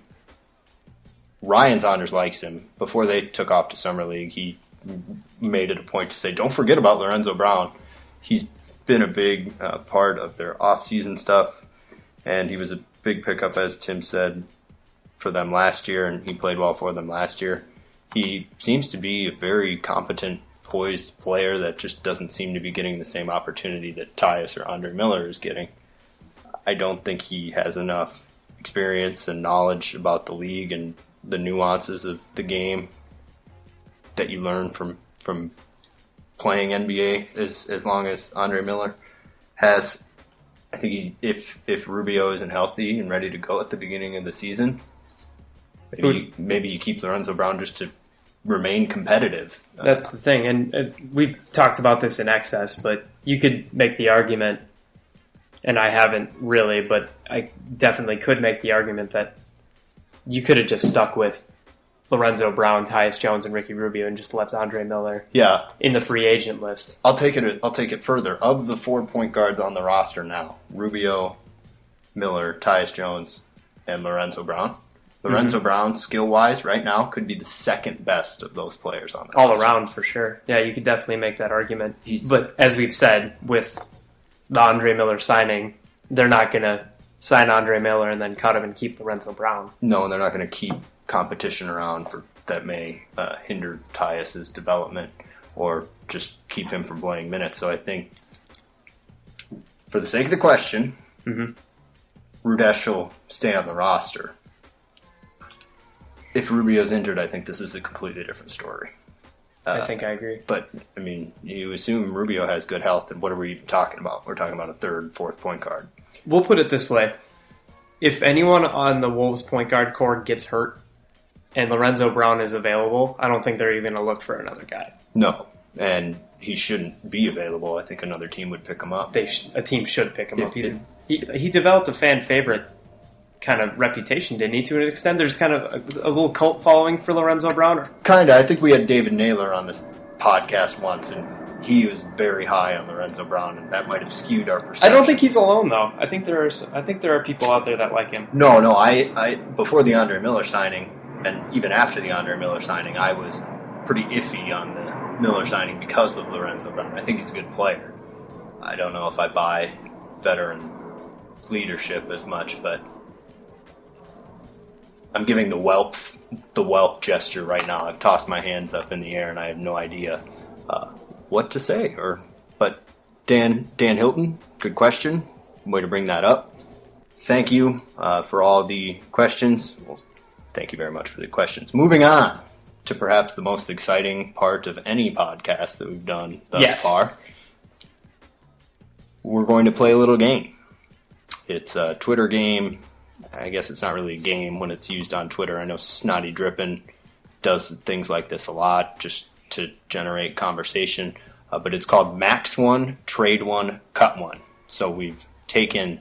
Ryan Saunders likes him. Before they took off to Summer League, he made it a point to say, don't forget about Lorenzo Brown. He's been a big uh, part of their off-season stuff, and he was a big pickup, as Tim said, for them last year, and he played well for them last year. He seems to be a very competent, poised player that just doesn't seem to be getting the same opportunity that Tyus or Andre Miller is getting. I don't think he has enough experience and knowledge about the league and the nuances of the game that you learn from from playing N B A as as long as Andre Miller has. I think he, if if Rubio isn't healthy and ready to go at the beginning of the season, maybe maybe you keep Lorenzo Brown just to remain competitive. That's the thing, and uh, we've talked about this in excess, but you could make the argument, and I haven't really, but I definitely could make the argument that you could have just stuck with Lorenzo Brown, Tyus Jones, and Ricky Rubio, and just left Andre Miller Yeah, in the free agent list. I'll take it. I'll take it further. Of the four point guards on the roster now, Rubio, Miller, Tyus Jones, and Lorenzo Brown. Lorenzo Mm-hmm. Brown, skill wise, right now could be the second best of those players on the All roster. around, for sure. Yeah, you could definitely make that argument. He's- But as we've said, with the Andre Miller signing, they're not going to sign Andre Miller and then cut him and keep Lorenzo Brown. No, and they're not going to keep competition around for that may uh, hinder Tyus's development or just keep him from playing minutes. So I think, for the sake of the question, Mhm. Rudesh will stay on the roster. if Rubio's injured, I think this is a completely different story. Uh, I think I agree. But, I mean, you assume Rubio has good health, and what are we even talking about? We're talking about a third, fourth point guard. We'll put it this way. If anyone on the Wolves point guard core gets hurt and Lorenzo Brown is available, I don't think they're even going to look for another guy. No, and he shouldn't be available. I think another team would pick him up. They sh- a team should pick him If- up. He's if- he he developed a fan favorite kind of reputation, didn't he? To an extent, there's kind of a, a little cult following for Lorenzo Brown. Kind of. I think we had David Naylor on this podcast once, and he was very high on Lorenzo Brown, and that might have skewed our I perception. don't think he's alone though. I think there are s- I think there are people out there that like him. No, no. I, I before the Andre Miller signing, and even after the Andre Miller signing, I was pretty iffy on the Miller signing because of Lorenzo Brown. I think he's a good player. I don't know if I buy veteran leadership as much, but I'm giving the whelp the whelp gesture right now. I've tossed my hands up in the air, and I have no idea uh, what to say. Or, but Dan Dan Hilton, good question. Way to bring that up. Thank you uh, for all the questions. Well, thank you very much for the questions. Moving on to perhaps the most exciting part of any podcast that we've done thus Yes. far. We're going to play a little game. It's a Twitter game. I guess it's not really a game when it's used on Twitter. I know Snotty Drippin does things like this a lot just to generate conversation. Uh, but it's called Max One, Trade One, Cut One. So we've taken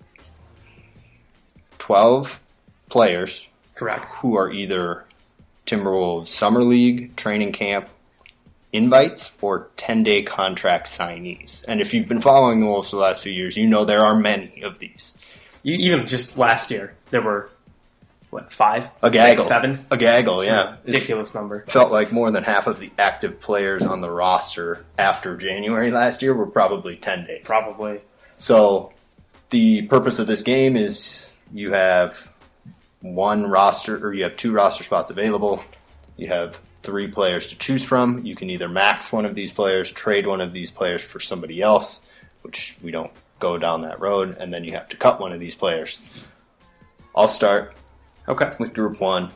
twelve players Correct. who are either Timberwolves Summer League, training camp invites, or ten-day contract signees. And if you've been following the Wolves for the last few years, you know there are many of these. You, even just last year, there were what five, A gaggle. Six, seven, A gaggle, It's a yeah. ridiculous number. It felt like more than half of the active players on the roster after January last year were probably ten days. Probably. So the purpose of this game is you have one roster, or you have two roster spots available. You have three players to choose from. You can either max one of these players, trade one of these players for somebody else, which we don't go down that road, and then you have to cut one of these players. I'll start Okay. with group one.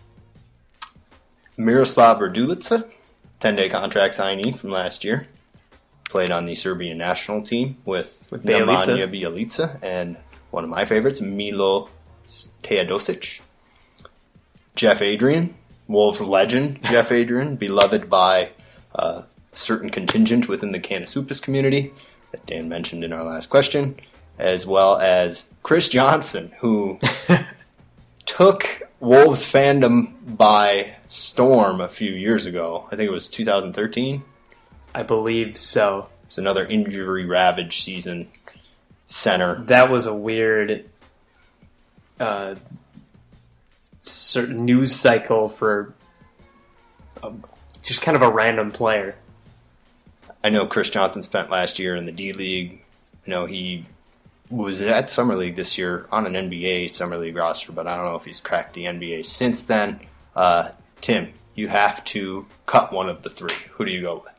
Miroslav Radulica, ten-day contract signee from last year. Played on the Serbian national team with, With Nemanja Bjelica. Bjelica and one of my favorites, Milo Teodosic. Jeff Adrian, Wolves legend Jeff Adrian, beloved by uh, a certain contingent within the Canasupas community that Dan mentioned in our last question, as well as Chris Johnson, who took Wolves fandom by storm a few years ago. I think it was two thousand thirteen. I believe so. It's another injury-ravaged season. Center. That was a weird uh, certain news cycle for um, just kind of a random player. I know Chris Johnson spent last year in the D League. I know he was at Summer League this year on an N B A Summer League roster, but I don't know if he's cracked the N B A since then. Uh, Tim, you have to cut one of the three. Who do you go with?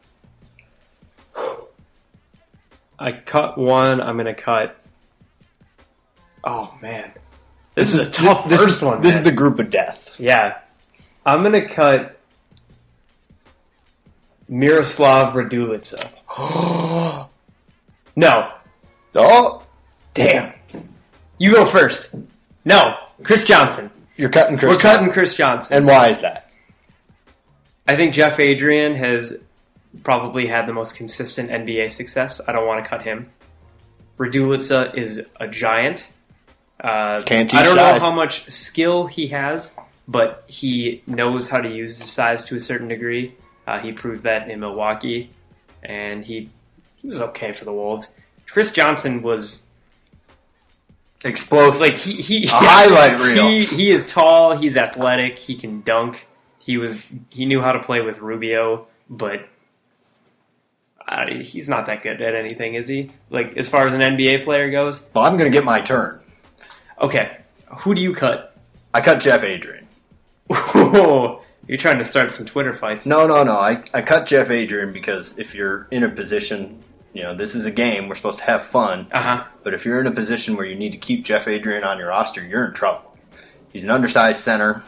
I cut one. I'm going to cut. Oh, man. This, is a tough this first is, one. This man. is the group of death. Yeah. I'm going to cut Miroslav Radulica. No. Oh, Damn. You go first. No. Chris Johnson. you're cutting Chris We're Johnson. cutting Chris Johnson. And why is that? I think Jeff Adrian has probably had the most consistent N B A success. I don't want to cut him. Radulica is a giant. Uh, Can't I teach don't size. know how much skill he has, but he knows how to use his size to a certain degree. Uh, he proved that in Milwaukee, and he, he was okay for the Wolves. Chris Johnson was Explosive. like he he A highlight reel. He he is tall. He's athletic. He can dunk. He was he knew how to play with Rubio, but uh, he's not that good at anything, is he? Like as far as an N B A player goes. Well, I'm going to get my turn. Okay, who do you cut? I cut Jeff Adrian. You're trying to start some Twitter fights. No, no, no. I, I cut Jeff Adrian because if you're in a position, you know, this is a game. We're supposed to have fun. Uh huh. But if you're in a position where you need to keep Jeff Adrian on your roster, you're in trouble. He's an undersized center.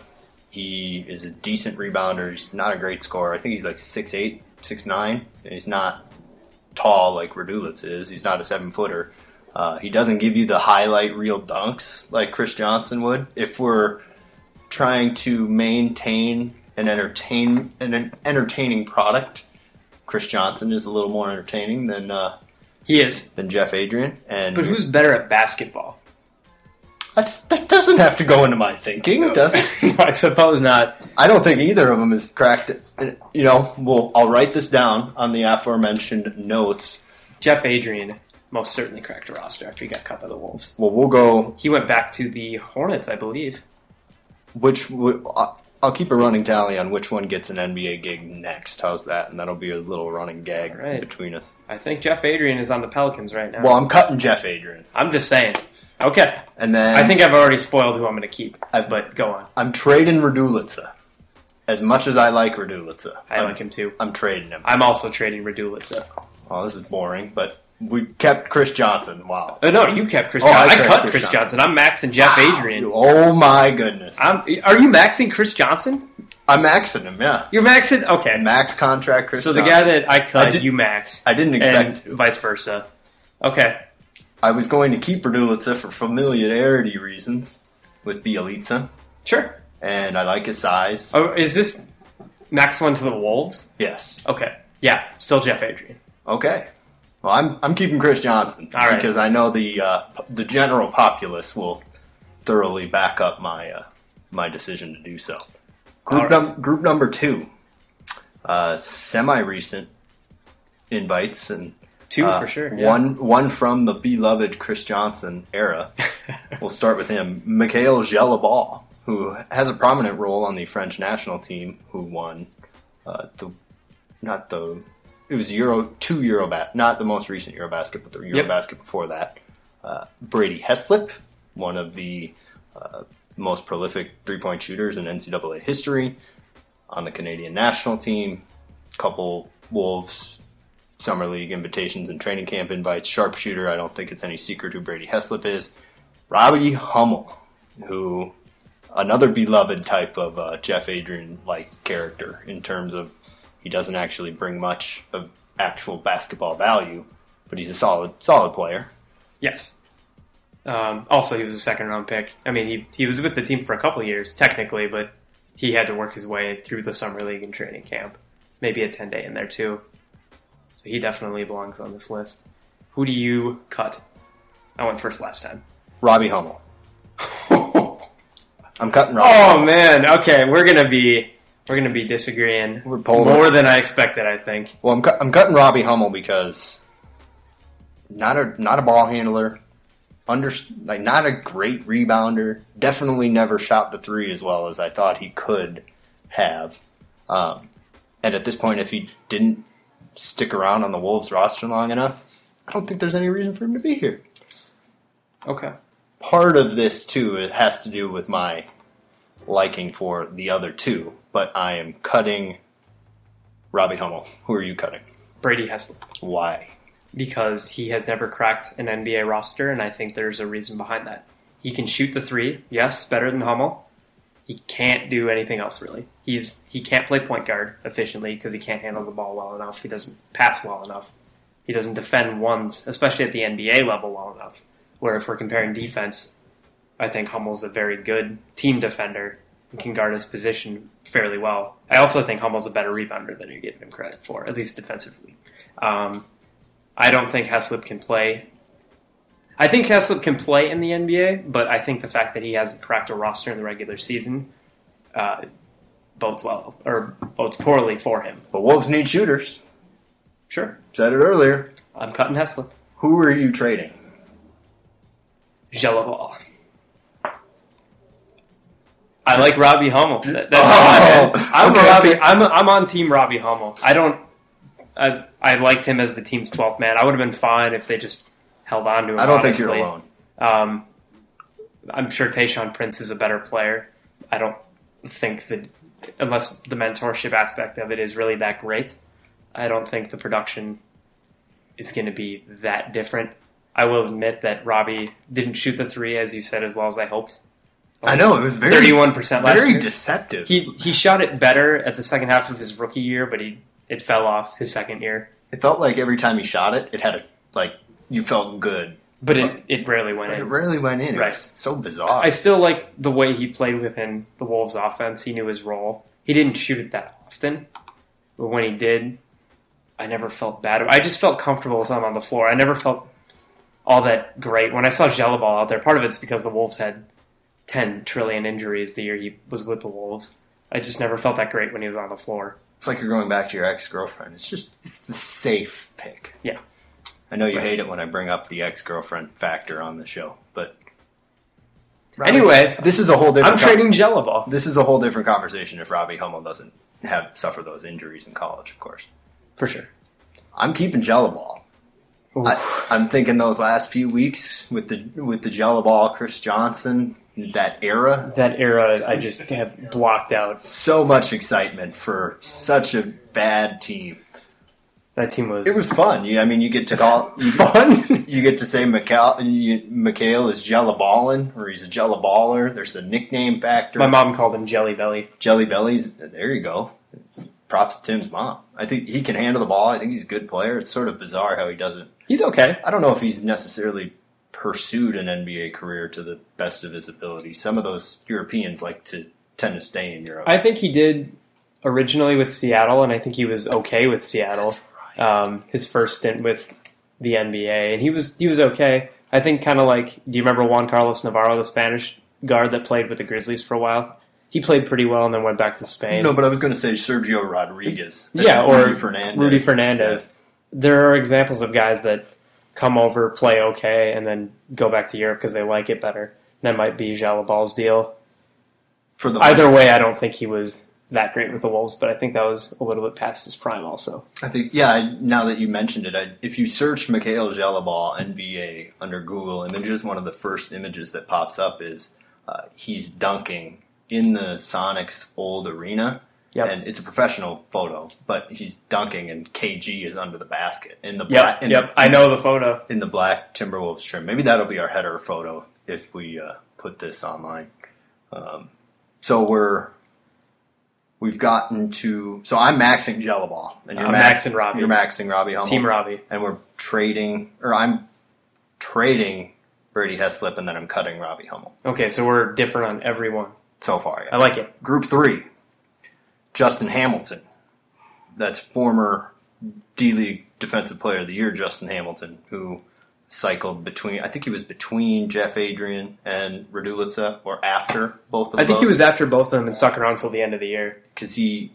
He is a decent rebounder. He's not a great scorer. I think he's like six eight, six nine, and he's not tall like Raduljic is. He's not a seven-footer. Uh, he doesn't give you the highlight reel dunks like Chris Johnson would. If we're trying to maintain an entertain an entertaining product, Chris Johnson is a little more entertaining than uh, he is than Jeff Adrien. And but who's better at basketball? That's, that doesn't have to go into my thinking, does it? I suppose not. I don't think either of them has cracked it. You know, we'll, I'll write this down on the aforementioned notes. Jeff Adrien most certainly cracked a roster after he got cut by the Wolves. Well, we'll go. He went back to the Hornets, I believe. Which I'll keep a running tally on which one gets an N B A gig next. How's that? And that'll be a little running gag right. between us. I think Jeff Adrien is on the Pelicans right now. Well, I'm cutting Jeff Adrien. I'm just saying. Okay. And then I think I've already spoiled who I'm going to keep, I've, but go on. I'm trading Raduljic. As much as I like Raduljic. I I'm, like him too. I'm trading him. I'm also trading Raduljic. Oh, this is boring, but we kept Chris Johnson. Wow. Oh, no, you kept Chris oh, Johnson. I, I cut Chris, Chris Johnson. Johnson. I'm maxing Jeff Adrien. Oh, my goodness. I'm, are you maxing Chris Johnson? I'm maxing him, yeah. You're maxing? Okay. Max contract Chris So Johnson. the guy that I cut, I did, you max. I didn't expect and to. vice versa. Okay. I was going to keep Raduljic for familiarity reasons with Bjelica. Sure. And I like his size. Oh, is this max one to the Wolves? Yes. Okay. Yeah, still Jeff Adrien. Okay. Well, I'm I'm keeping Chris Johnson All right. because I know the uh, the general populace will thoroughly back up my uh, my decision to do so. Group All right. num- group number two, uh, semi recent invites and Two uh, for sure. Yeah. One one from the beloved Chris Johnson era. We'll start with him, Mikhail Gelabal, who has a prominent role on the French national team, who won uh, the not the. It was Euro two Eurobasket, not the most recent Eurobasket, but the Eurobasket yep. before that. Uh, Brady Heslip, one of the uh, most prolific three-point shooters in N C double A history, on the Canadian national team. Couple Wolves Summer League invitations and training camp invites. Sharpshooter, I don't think it's any secret who Brady Heslip is. Robbie Hummel, who another beloved type of uh, Jeff Adrien-like character in terms of he doesn't actually bring much of actual basketball value, but he's a solid solid player. Yes. Um, also, he was a second-round pick. I mean, he he was with the team for a couple of years, technically, but he had to work his way through the Summer League and training camp. Maybe a ten-day in there, too. So he definitely belongs on this list. Who do you cut? I went first last time. Robbie Hummel. I'm cutting Robbie Oh, Hummel. man. Okay, we're going to be... We're going to be disagreeing We're polar. more than I expected, I think. Well, I'm, cu- I'm cutting Robbie Hummel because not a not a ball handler, under like not a great rebounder. Definitely never shot the three as well as I thought he could have. Um, and at this point, if he didn't stick around on the Wolves roster long enough, I don't think there's any reason for him to be here. Okay. Part of this too it has to do with my liking for the other two. But I am cutting Robbie Hummel. Who are you cutting? Brady Heslip. Why? Because he has never cracked an N B A roster, and I think there's a reason behind that. He can shoot the three, yes, better than Hummel. He can't do anything else, really. He's He can't play point guard efficiently because he can't handle the ball well enough. He doesn't pass well enough. He doesn't defend ones, especially at the N B A level, well enough. Where if we're comparing defense, I think Hummel's a very good team defender and can guard his position fairly well. I also think Hummel's a better rebounder than you're giving him credit for, at least defensively. Um, I don't think Heslip can play. I think Heslip can play in the N B A, but I think the fact that he hasn't cracked a roster in the regular season uh, bodes well, or bodes poorly for him. But Wolves need shooters. Sure. Said it earlier. I'm cutting Heslip. Who are you trading? Gelabal. I like Robbie Hummel. That, that's Oh, I'm, okay. a Robbie, I'm, a, I'm on team Robbie Hummel. I don't. I, I liked him as the team's twelfth man. I would have been fine if they just held on to him. I don't honestly. think you're alone. Um, I'm sure Tayshaun Prince is a better player. I don't think that, unless the mentorship aspect of it is really that great, I don't think the production is going to be that different. I will admit that Robbie didn't shoot the three, as you said, as well as I hoped. I know, it was very thirty-one percent last very year. deceptive. He he shot it better at the second half of his rookie year, but he it fell off his second year. It felt like every time he shot it, it had a, like, you felt good. But it, it rarely went But in. it rarely went in. It Right. was so bizarre. I still like the way he played within the Wolves offense. He knew his role. He didn't shoot it that often, but when he did, I never felt bad. I just felt comfortable with him on the floor. I never felt all that great. When I saw Gelaball out there, part of it's because the Wolves had ten trillion injuries the year he was with the Wolves. I just never felt that great when he was on the floor. It's like you're going back to your ex-girlfriend. It's just, it's the safe pick. Yeah. I know you hate it when I bring up the ex-girlfriend factor on the show, but... Anyway, this is a whole different... I'm trading Gelaball. This is a whole different conversation if Robbie Hummel doesn't have suffer those injuries in college, of course. For sure. I'm keeping Gelaball. I, I'm thinking those last few weeks with the with the Gelaball, Chris Johnson, that era. That era I just have blocked out. So much excitement for such a bad team. That team was... It was fun. You, I mean, you get to call... You, fun? You get to say Mikhail, you, Mikhail is Jellaballin, or he's a Jellaballer. There's the nickname factor. My mom called him Jelly Belly. Jelly Bellies, there you go. Props to Tim's mom. I think he can handle the ball. I think he's a good player. It's sort of bizarre how he doesn't... He's okay. I don't know if he's necessarily pursued an N B A career to the best of his ability. Some of those Europeans like to tend to stay in Europe. I think he did originally with Seattle, and I think he was okay with Seattle. Um, his first stint with the N B A, and he was he was okay. I think kind of like, do you remember Juan Carlos Navarro, the Spanish guard that played with the Grizzlies for a while? He played pretty well and then went back to Spain. No, but I was going to say Sergio Rodriguez. Yeah, or Rudy Fernandez. Rudy Fernandez. Yeah. There are examples of guys that come over, play okay, and then go back to Europe because they like it better. That might be Gelaball's deal. For the Either way, I don't think he was that great with the Wolves, but I think that was a little bit past his prime also. I think, yeah, I, now that you mentioned it, I, if you search Mikhail Gelaball N B A under Google Images, one of the first images that pops up is uh, he's dunking in the Sonics old arena. Yep. And it's a professional photo, but he's dunking and K G is under the basket. In the yep, black, in yep. the, I know the photo. In the black Timberwolves trim. Maybe that'll be our header photo if we uh, put this online. Um, so we're... We've gotten to... So I'm maxing Gelaball. And you're I'm max, maxing Robbie. You're maxing Robbie Hummel. Team Robbie. And we're trading... Or I'm trading Brady Heslip, and then I'm cutting Robbie Hummel. Okay, so we're different on every one. So far, yeah. I like it. Group three. Justin Hamilton. That's former D-League Defensive Player of the Year, Justin Hamilton, who cycled between... I think he was between Jeff Adrian and Raduljic, or after both of them. I think those. He was after both of them and stuck around until the end of the year. Because he...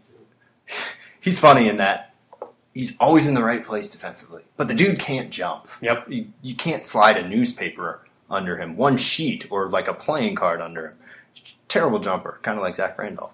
He's funny in that he's always in the right place defensively. But the dude can't jump. Yep. You, you can't slide a newspaper under him. One sheet or like a playing card under him. Terrible jumper, kind of like Zach Randolph.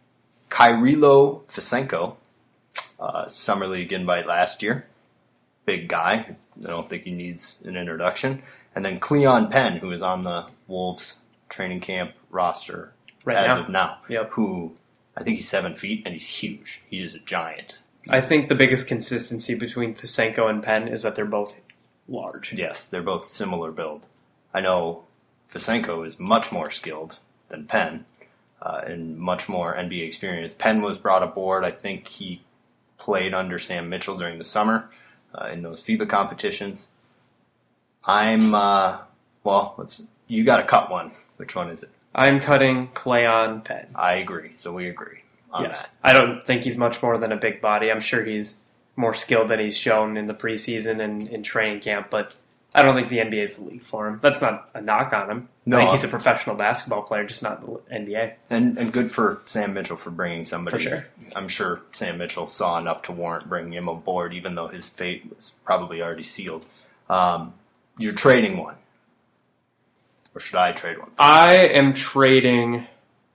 Kyrilo Fisenko, uh, Summer League invite last year. Big guy. I don't think he needs an introduction. And then Cleon Penn, who is on the Wolves training camp roster right as now. of now. Yep. Who, I think he's seven feet and he's huge. He is a giant. I think the biggest consistency between Fisenko and Penn is that they're both large. Yes, they're both similar build. I know Fisenko is much more skilled than Penn. Uh, and much more N B A experience. Penn was brought aboard. I think he played under Sam Mitchell during the summer uh, in those FIBA competitions. I'm, uh, well, let's. You got to cut one. Which one is it? I'm cutting Cleon Penn. I agree. So we agree on yes. that. I don't think he's much more than a big body. I'm sure he's more skilled than he's shown in the preseason and in training camp, but I don't think the N B A is the league for him. That's not a knock on him. No, I think he's a professional basketball player, just not the N B A. And and good for Sam Mitchell for bringing somebody. For sure. I'm sure Sam Mitchell saw enough to warrant bringing him aboard, even though his fate was probably already sealed. Um, you're trading one. Or should I trade one? I am trading...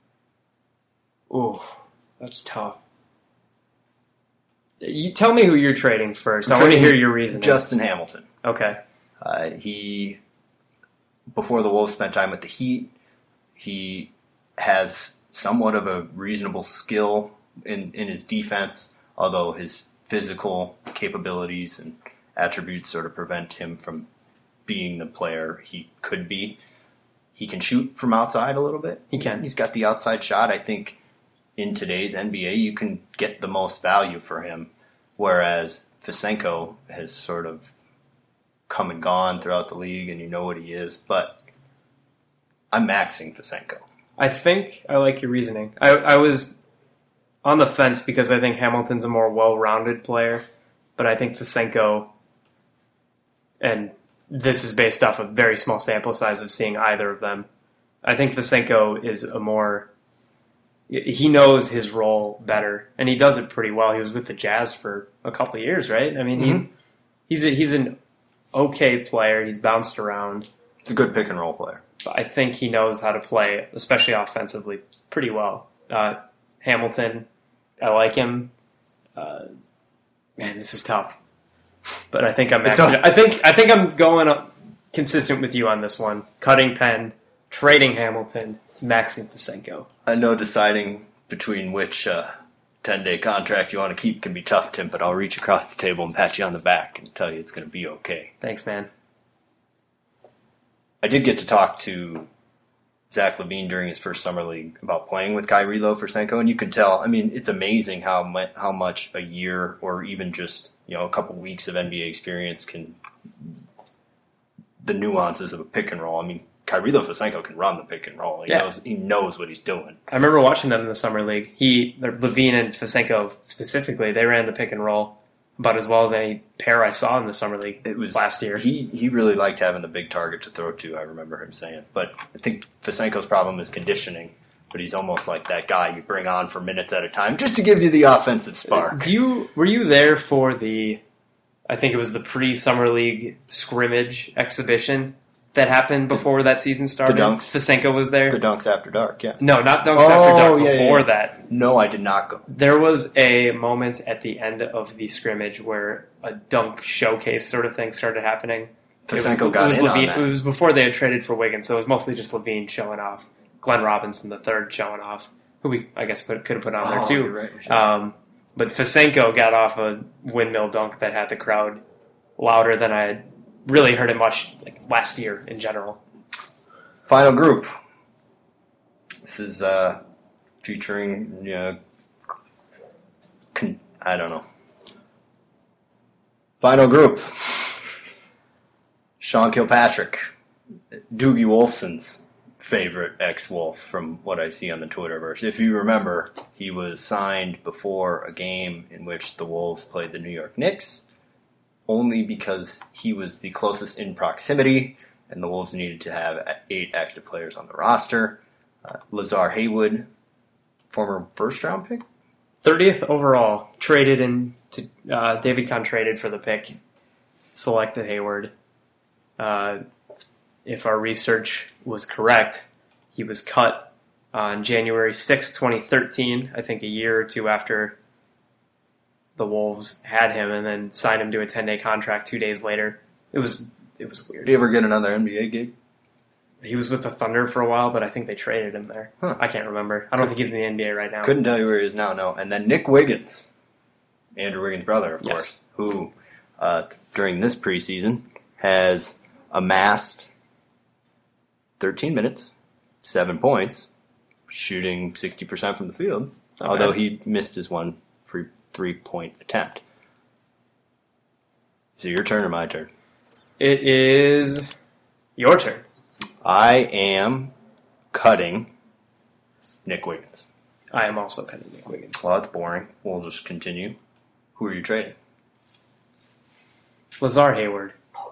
Ooh, that's tough. You tell me who you're trading first. I'm I want to trading hear your reasoning. Justin Hamilton. Okay. Uh, he, before the Wolves spent time with the Heat, he has somewhat of a reasonable skill in, in his defense, although his physical capabilities and attributes sort of prevent him from being the player he could be. he can shoot from outside a little bit. He can. He's got the outside shot. I think in today's N B A, you can get the most value for him, whereas Fisenko has sort of come and gone throughout the league, and you know what he is. But I'm maxing Fisenko. I think I like your reasoning. I, I was on the fence because I think Hamilton's a more well-rounded player, but I think Fisenko, and this is based off a very small sample size of seeing either of them, I think Fisenko is a more, he knows his role better, and he does it pretty well. He was with the Jazz for a couple of years, right? I mean, Mm-hmm. he he's a, he's an okay player. He's bounced around. It's a good pick and roll player. But I think he knows how to play, especially offensively, pretty well. Uh, Hamilton, I like him. Uh, man, this is tough. But I think I'm It's maxing, a- I think I think I'm going up consistent with you on this one. Cutting Penn, trading Hamilton, maxing Fisenko. I know deciding between which uh, ten-day contract you want to keep can be tough, Tim, but I'll reach across the table and pat you on the back and tell you it's going to be okay. Thanks, man. I did get to talk to Zach LaVine during his first summer league about playing with Kyrie Lo for Fisenko, and you can tell, I mean, it's amazing how mu- how much a year or even just, you know, a couple weeks of N B A experience can, the nuances of a pick and roll. I mean, Kyrie Lo Fisenko can run the pick and roll. He, Yeah. knows, he knows what he's doing. I remember watching them in the summer league. He, Levine and Fisenko specifically, they ran the pick and roll about as well as any pair I saw in the summer league It was last year. He he really liked having the big target to throw to. I remember him saying, but I think Fisenko's problem is conditioning. But he's almost like that guy you bring on for minutes at a time just to give you the offensive spark. Do you were you there for the? I think it was the pre-summer league scrimmage exhibition that happened before that season started. dunks. Fisenko was there. The dunks after dark, yeah. No, not dunks Oh, after dark. yeah, Before yeah. that, No, I did not go. there was a moment at the end of the scrimmage where a dunk showcase sort of thing started happening. Fisenko it got was in on Levine, that. It was before they had traded for Wiggins, so it was mostly just Levine showing off. Glenn Robinson the third showing off, who we I guess put, could have put on there Oh, too. you're right, we should. Um, but Fisenko got off a windmill dunk that had the crowd louder than I had really heard it much like last year in general. Final group. This is uh, featuring, you know, con- I don't know. Final group. Sean Kilpatrick, Doogie Wolfson's favorite ex-Wolf from what I see on the Twitterverse. If you remember, he was signed before a game in which the Wolves played the New York Knicks, only because he was the closest in proximity, and the Wolves needed to have eight active players on the roster. Uh, Lazar Haywood, former first-round pick? thirtieth overall, traded in to uh, David Kahn traded for the pick, selected Hayward. Uh, if our research was correct, he was cut on January sixth, twenty thirteen, I think a year or two after the Wolves had him, and then signed him to a ten-day contract two days later. It was it was weird. Did he ever get another N B A gig? He was with the Thunder for a while, but I think they traded him there. Huh. I can't remember. I don't think he's in the N B A right now. Couldn't tell you where he is now, no. And then Nick Wiggins, Andrew Wiggins' brother, of Yes. course, who uh, during this preseason has amassed thirteen minutes, seven points, shooting sixty percent from the field, Not although bad. he missed his one free three-point attempt. Is it your turn or my turn? It is your turn. I am cutting Nick Wiggins. I am also cutting Nick Wiggins. Well, that's boring. We'll just continue. Who are you trading? Lazar Hayward.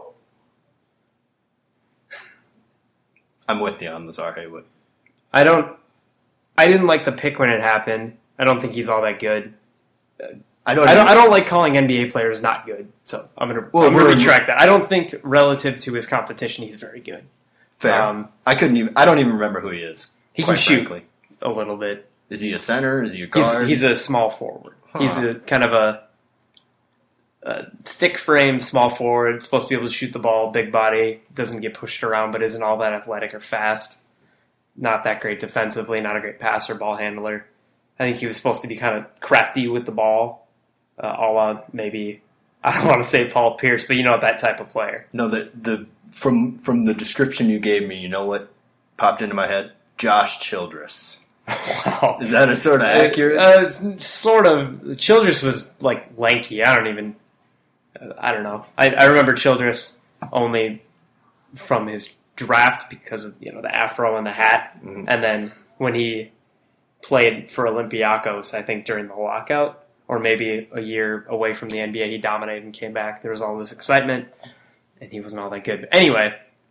I'm with you on Lazar Haywood. I don't. I didn't like the pick when it happened. I don't think he's all that good. I don't. I don't. I don't like calling N B A players not good. So I'm gonna. Well, I'm gonna we're- retract that. I don't think relative to his competition, he's very good. Fair. Um, I couldn't even. I don't even remember who he is. He quite can shoot frankly. a little bit. Is he a center? Is he a He's guard? he's a small forward. Huh. He's a kind of a, a thick frame small forward. Supposed to be able to shoot the ball. Big body. Doesn't get pushed around, but isn't all that athletic or fast. Not that great defensively. Not a great passer, ball handler. I think he was supposed to be kind of crafty with the ball. Uh, a la maybe, I don't want to say Paul Pierce, but you know, that type of player. no, the the from from the description you gave me, you know what popped into my head. Josh Childress. Wow. Is that a sort of accurate? Uh, uh, sort of. Childress was like lanky. I don't even. I don't know. I, I remember Childress only from his draft because of you know the afro and the hat, Mhm. and then when he played for Olympiacos, I think during the lockout, or maybe a year away from the N B A, he dominated and came back. There was all this excitement, and he wasn't all that good. But anyway,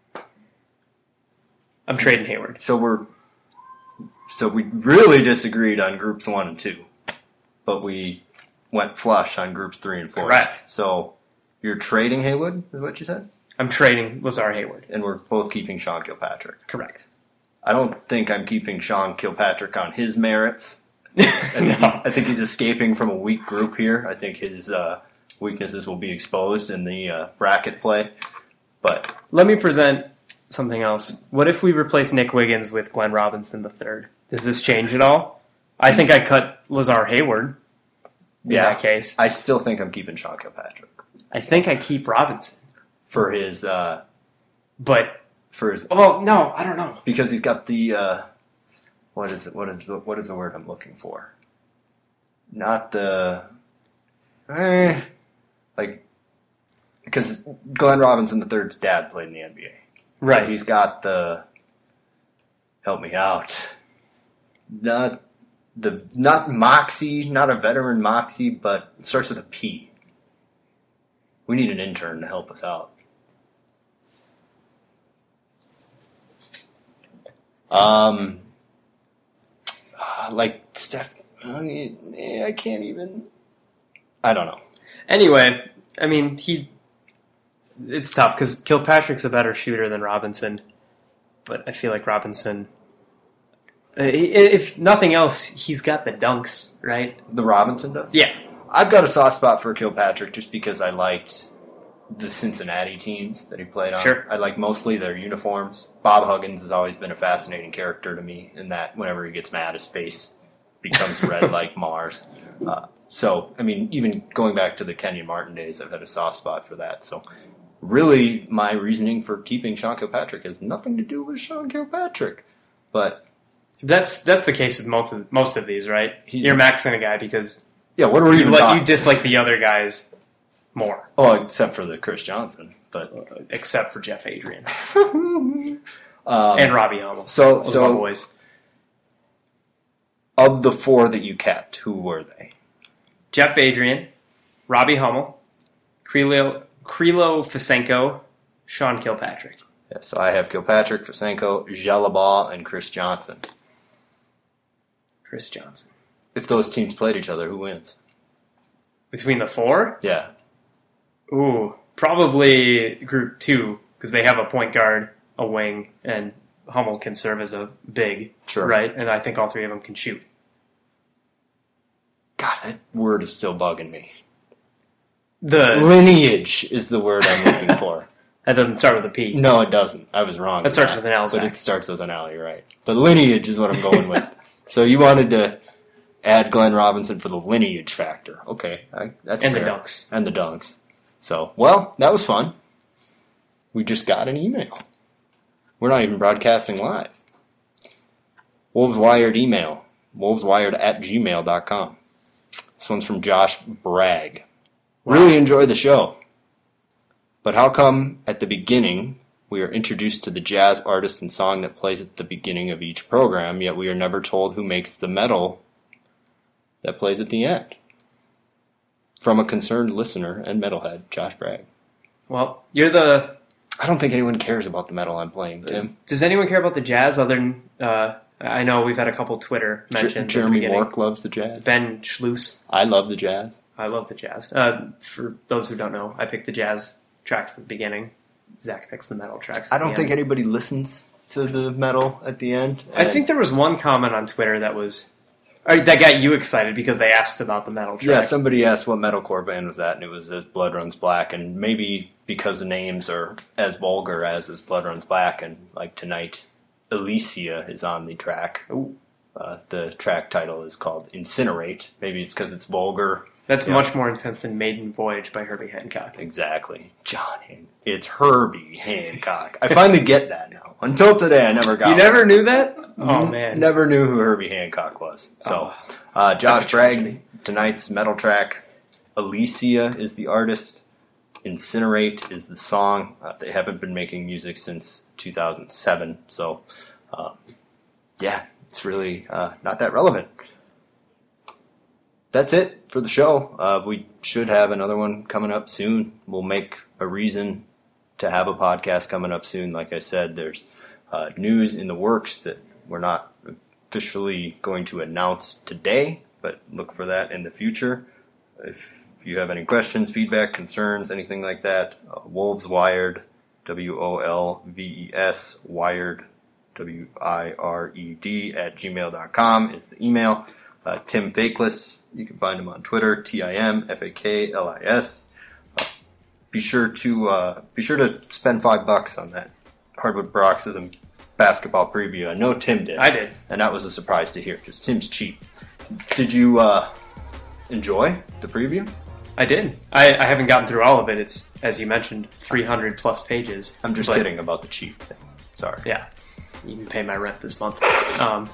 I'm trading Hayward. So we're so we really disagreed on groups one and two, but we went flush on groups three and four. Correct. So you're trading Haywood, is what you said, I'm trading Lazar Hayward. and we're both keeping Sean Kilpatrick. Correct. I don't think I'm keeping Sean Kilpatrick on his merits. I think, No. he's, I think he's escaping from a weak group here. I think his uh, weaknesses will be exposed in the uh, bracket play. But Let me present something else. What if we replace Nick Wiggins with Glenn Robinson the third? Does this change at all? I think I cut Lazar Hayward in yeah, that case. I still think I'm keeping Sean Kilpatrick I think I keep Robinson. for his uh, But, for his well, no, I don't know. because he's got the uh, what is it? What is the what is the word I'm looking for? Not the eh, like because Glenn Robinson the third's dad played in the N B A. Right. So he's got the help me out. Not the not moxie, not a veteran moxie, but it starts with a P. We need an intern to help us out. Um, uh, like Steph, I mean, eh, I can't even. I don't know. Anyway, I mean, he. It's tough because Kilpatrick's a better shooter than Robinson, but I feel like Robinson. uh, If nothing else, he's got the dunks, right? The Robinson does. Yeah. I've got a soft spot for Kilpatrick just because I liked the Cincinnati teams that he played on. Sure. I like mostly their uniforms. Bob Huggins has always been a fascinating character to me in that whenever he gets mad, his face becomes red like Mars. Uh, so, I mean, even going back to the Kenyon Martin days, I've had a soft spot for that. So, really, my reasoning for keeping Sean Kilpatrick has nothing to do with Sean Kilpatrick. But, That's that's the case with most of most of these, right? He's- You're maxing a guy because yeah, what are we you, even let, talking you dislike the other guys more, Oh, except for the Chris Johnson. But except for Jeff Adrian um, and Robbie Hummel. so, Those so are my boys. of the four that you kept, who were they? Jeff Adrian, Robbie Hummel, Krilo, Krilo Fisenko, Sean Kilpatrick. Yeah, so I have Kilpatrick, Fisenko, Jalabal, and Chris Johnson. Chris Johnson. If those teams played each other, who wins? Between the four, Yeah. ooh, probably group two because they have a point guard, a wing, and Hummel can serve as a big, Sure. right? And I think all three of them can shoot. God, that word is still bugging me. The Lineage is the word I'm looking for. that doesn't start with a P. No, it doesn't. I was wrong. That starts with an L, But Zach. it starts with an L, you're right. But lineage is what I'm going with. So you wanted to add Glenn Robinson for the lineage factor. Okay, I, that's And the fair. dunks. And the dunks. So, well, that was fun. We just got an email. We're not even broadcasting live. Wolves Wired email. wolveswired at gmail dot com. This one's from Josh Bragg. Really enjoy the show. But how come at the beginning we are introduced to the jazz artist and song that plays at the beginning of each program, yet we are never told who makes the metal that plays at the end? From a concerned listener and metalhead, Josh Bragg. Well, you're the. I don't think anyone cares about the metal I'm playing, Tim. Does anyone care about the Jazz other than? Uh, I know we've had a couple Twitter mentions. Jer- at the Jeremy beginning. Mork loves the jazz. Ben Schluss. I love the jazz. I love the Jazz. Uh, for those who don't know, I picked the Jazz tracks at the beginning. Zach picks the metal tracks. At I don't the think end. anybody listens to the metal at the end. I and- think there was one comment on Twitter that was or that got you excited because they asked about the metal track. Yeah, somebody asked what metalcore band was that, and it was As Blood Runs Black, and maybe because the names are as vulgar as As Blood Runs Black, and like tonight, Elysia is on the track. Ooh. Uh, the track title is called Incinerate. Maybe it's because it's vulgar, That's Yeah. much more intense than Maiden Voyage by Herbie Hancock. Exactly. John Han- It's Herbie Hancock. I finally get that now. Until today, I never got You it. never knew that? Oh, man. Never knew who Herbie Hancock was. So, uh, Josh That's a trophy. Bragg, tonight's metal track, Alicia is the artist. Incinerate is the song. Uh, they haven't been making music since two thousand seven. So, uh, yeah, it's really uh, not that relevant. That's it for the show. Uh, we should have another one coming up soon. We'll make a reason to have a podcast coming up soon. Like I said, there's uh, news in the works that we're not officially going to announce today, but look for that in the future. If you have any questions, feedback, concerns, anything like that, uh, Wolves Wired, W O L V E S, Wired, W I R E D, at gmail dot com is the email. Uh, Tim Fakeless, you can find him on Twitter, T I M F A K L I S. Uh, be sure to uh, be sure to spend five bucks on that Hardwood Paroxysm basketball preview. I know Tim did. I did. And that was a surprise to hear because Tim's cheap. Did you uh, enjoy the preview? I did. I, I haven't gotten through all of it. It's, as you mentioned, three hundred plus pages. I'm just But, kidding about the cheap thing. Sorry. Yeah. You can pay my rent this month. Um,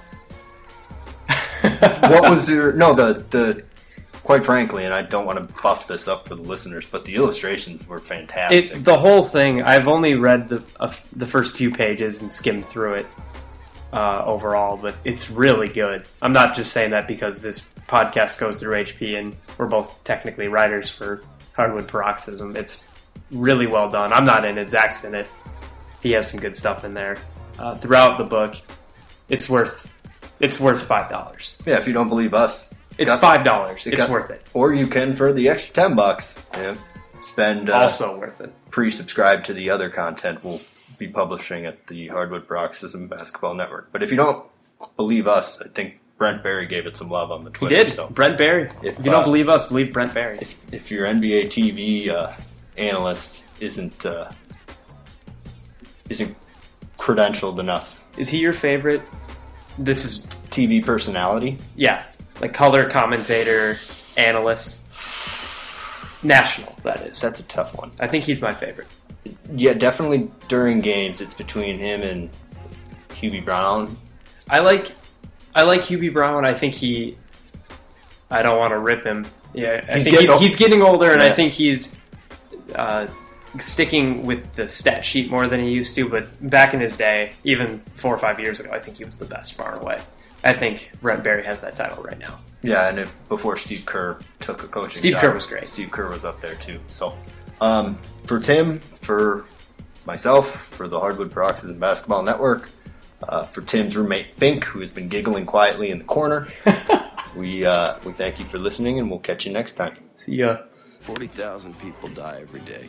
What was your... No, the... the quite frankly, and I don't want to buff this up for the listeners, but the illustrations were fantastic. It, the whole thing, I've only read the uh, the first few pages and skimmed through it uh, overall, but it's really good. I'm not just saying that because this podcast goes through H P and we're both technically writers for Hardwood Paroxysm. It's really well done. I'm not in it. Zach's in it. He has some good stuff in there. Uh, throughout the book, it's worth it's worth five dollars. Yeah, if you don't believe us... It's got- five dollars. it It's got- worth it. Or you can, for the extra ten bucks, yeah, spend... Uh, Also worth it. pre-subscribe to the other content we'll be publishing at the Hardwood Paroxysm Basketball Network. But if you don't believe us, I think Brent Barry gave it some love on the He Twitter. did. So Brent Barry. If, If, you don't uh, believe us, believe Brent Barry. if, if your N B A T V uh, analyst isn't uh, isn't credentialed enough, Is he your favorite? This is, T V personality, yeah, like color commentator, analyst. National, that is. that's a tough one. I think he's my favorite. Yeah, definitely during games, it's between him and Hubie Brown. I like I like Hubie Brown. I think he... I don't want to rip him. Yeah, I He's think getting he, old. he's getting older, and I Yes. think he's uh, sticking with the stat sheet more than he used to. But back in his day, even four or five years ago, I think he was the best far and away. I think Brent Barry has that title right now. Yeah, and it, before Steve Kerr took a coaching Steve job, Kerr was great. Steve Kerr was up there too. So, um, for Tim, for myself, for the Hardwood Paroxysm Basketball Network, uh, for Tim's roommate Fink, who has been giggling quietly in the corner, we uh, we thank you for listening, and we'll catch you next time. See ya. forty thousand people die every day.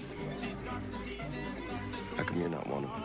How come you're not one of them?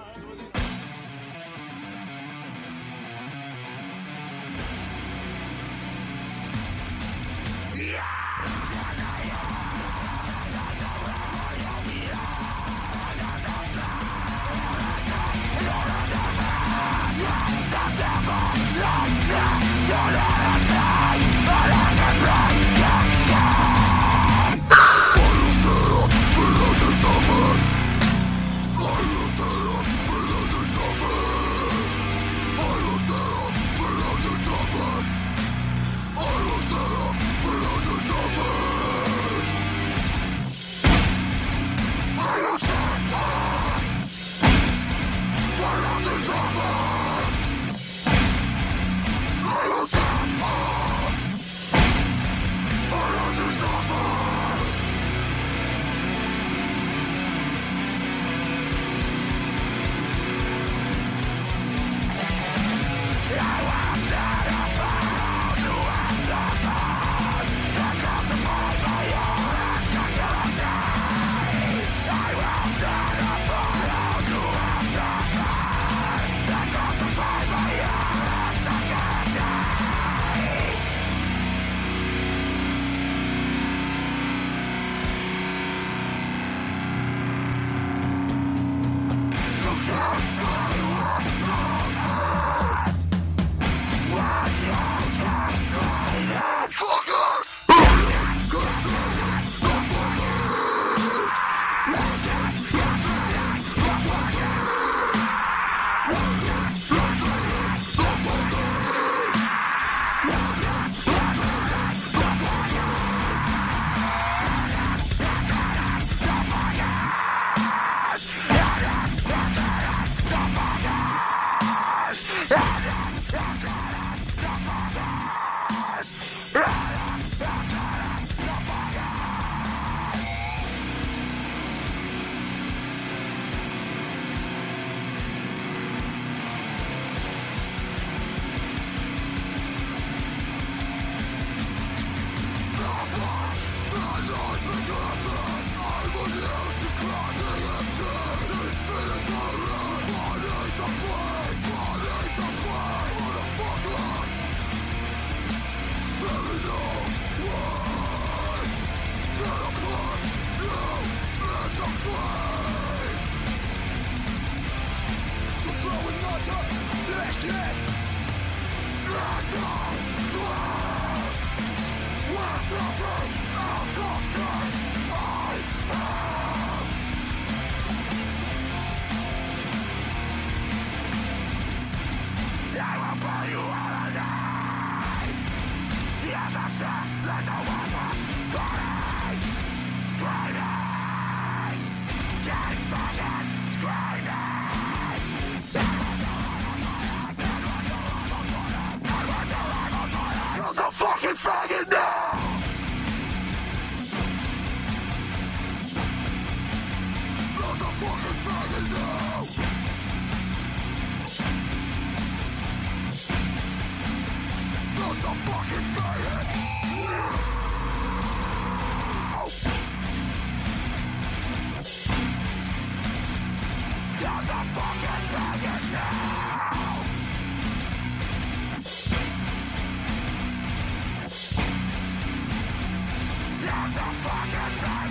You're a fucking faggot.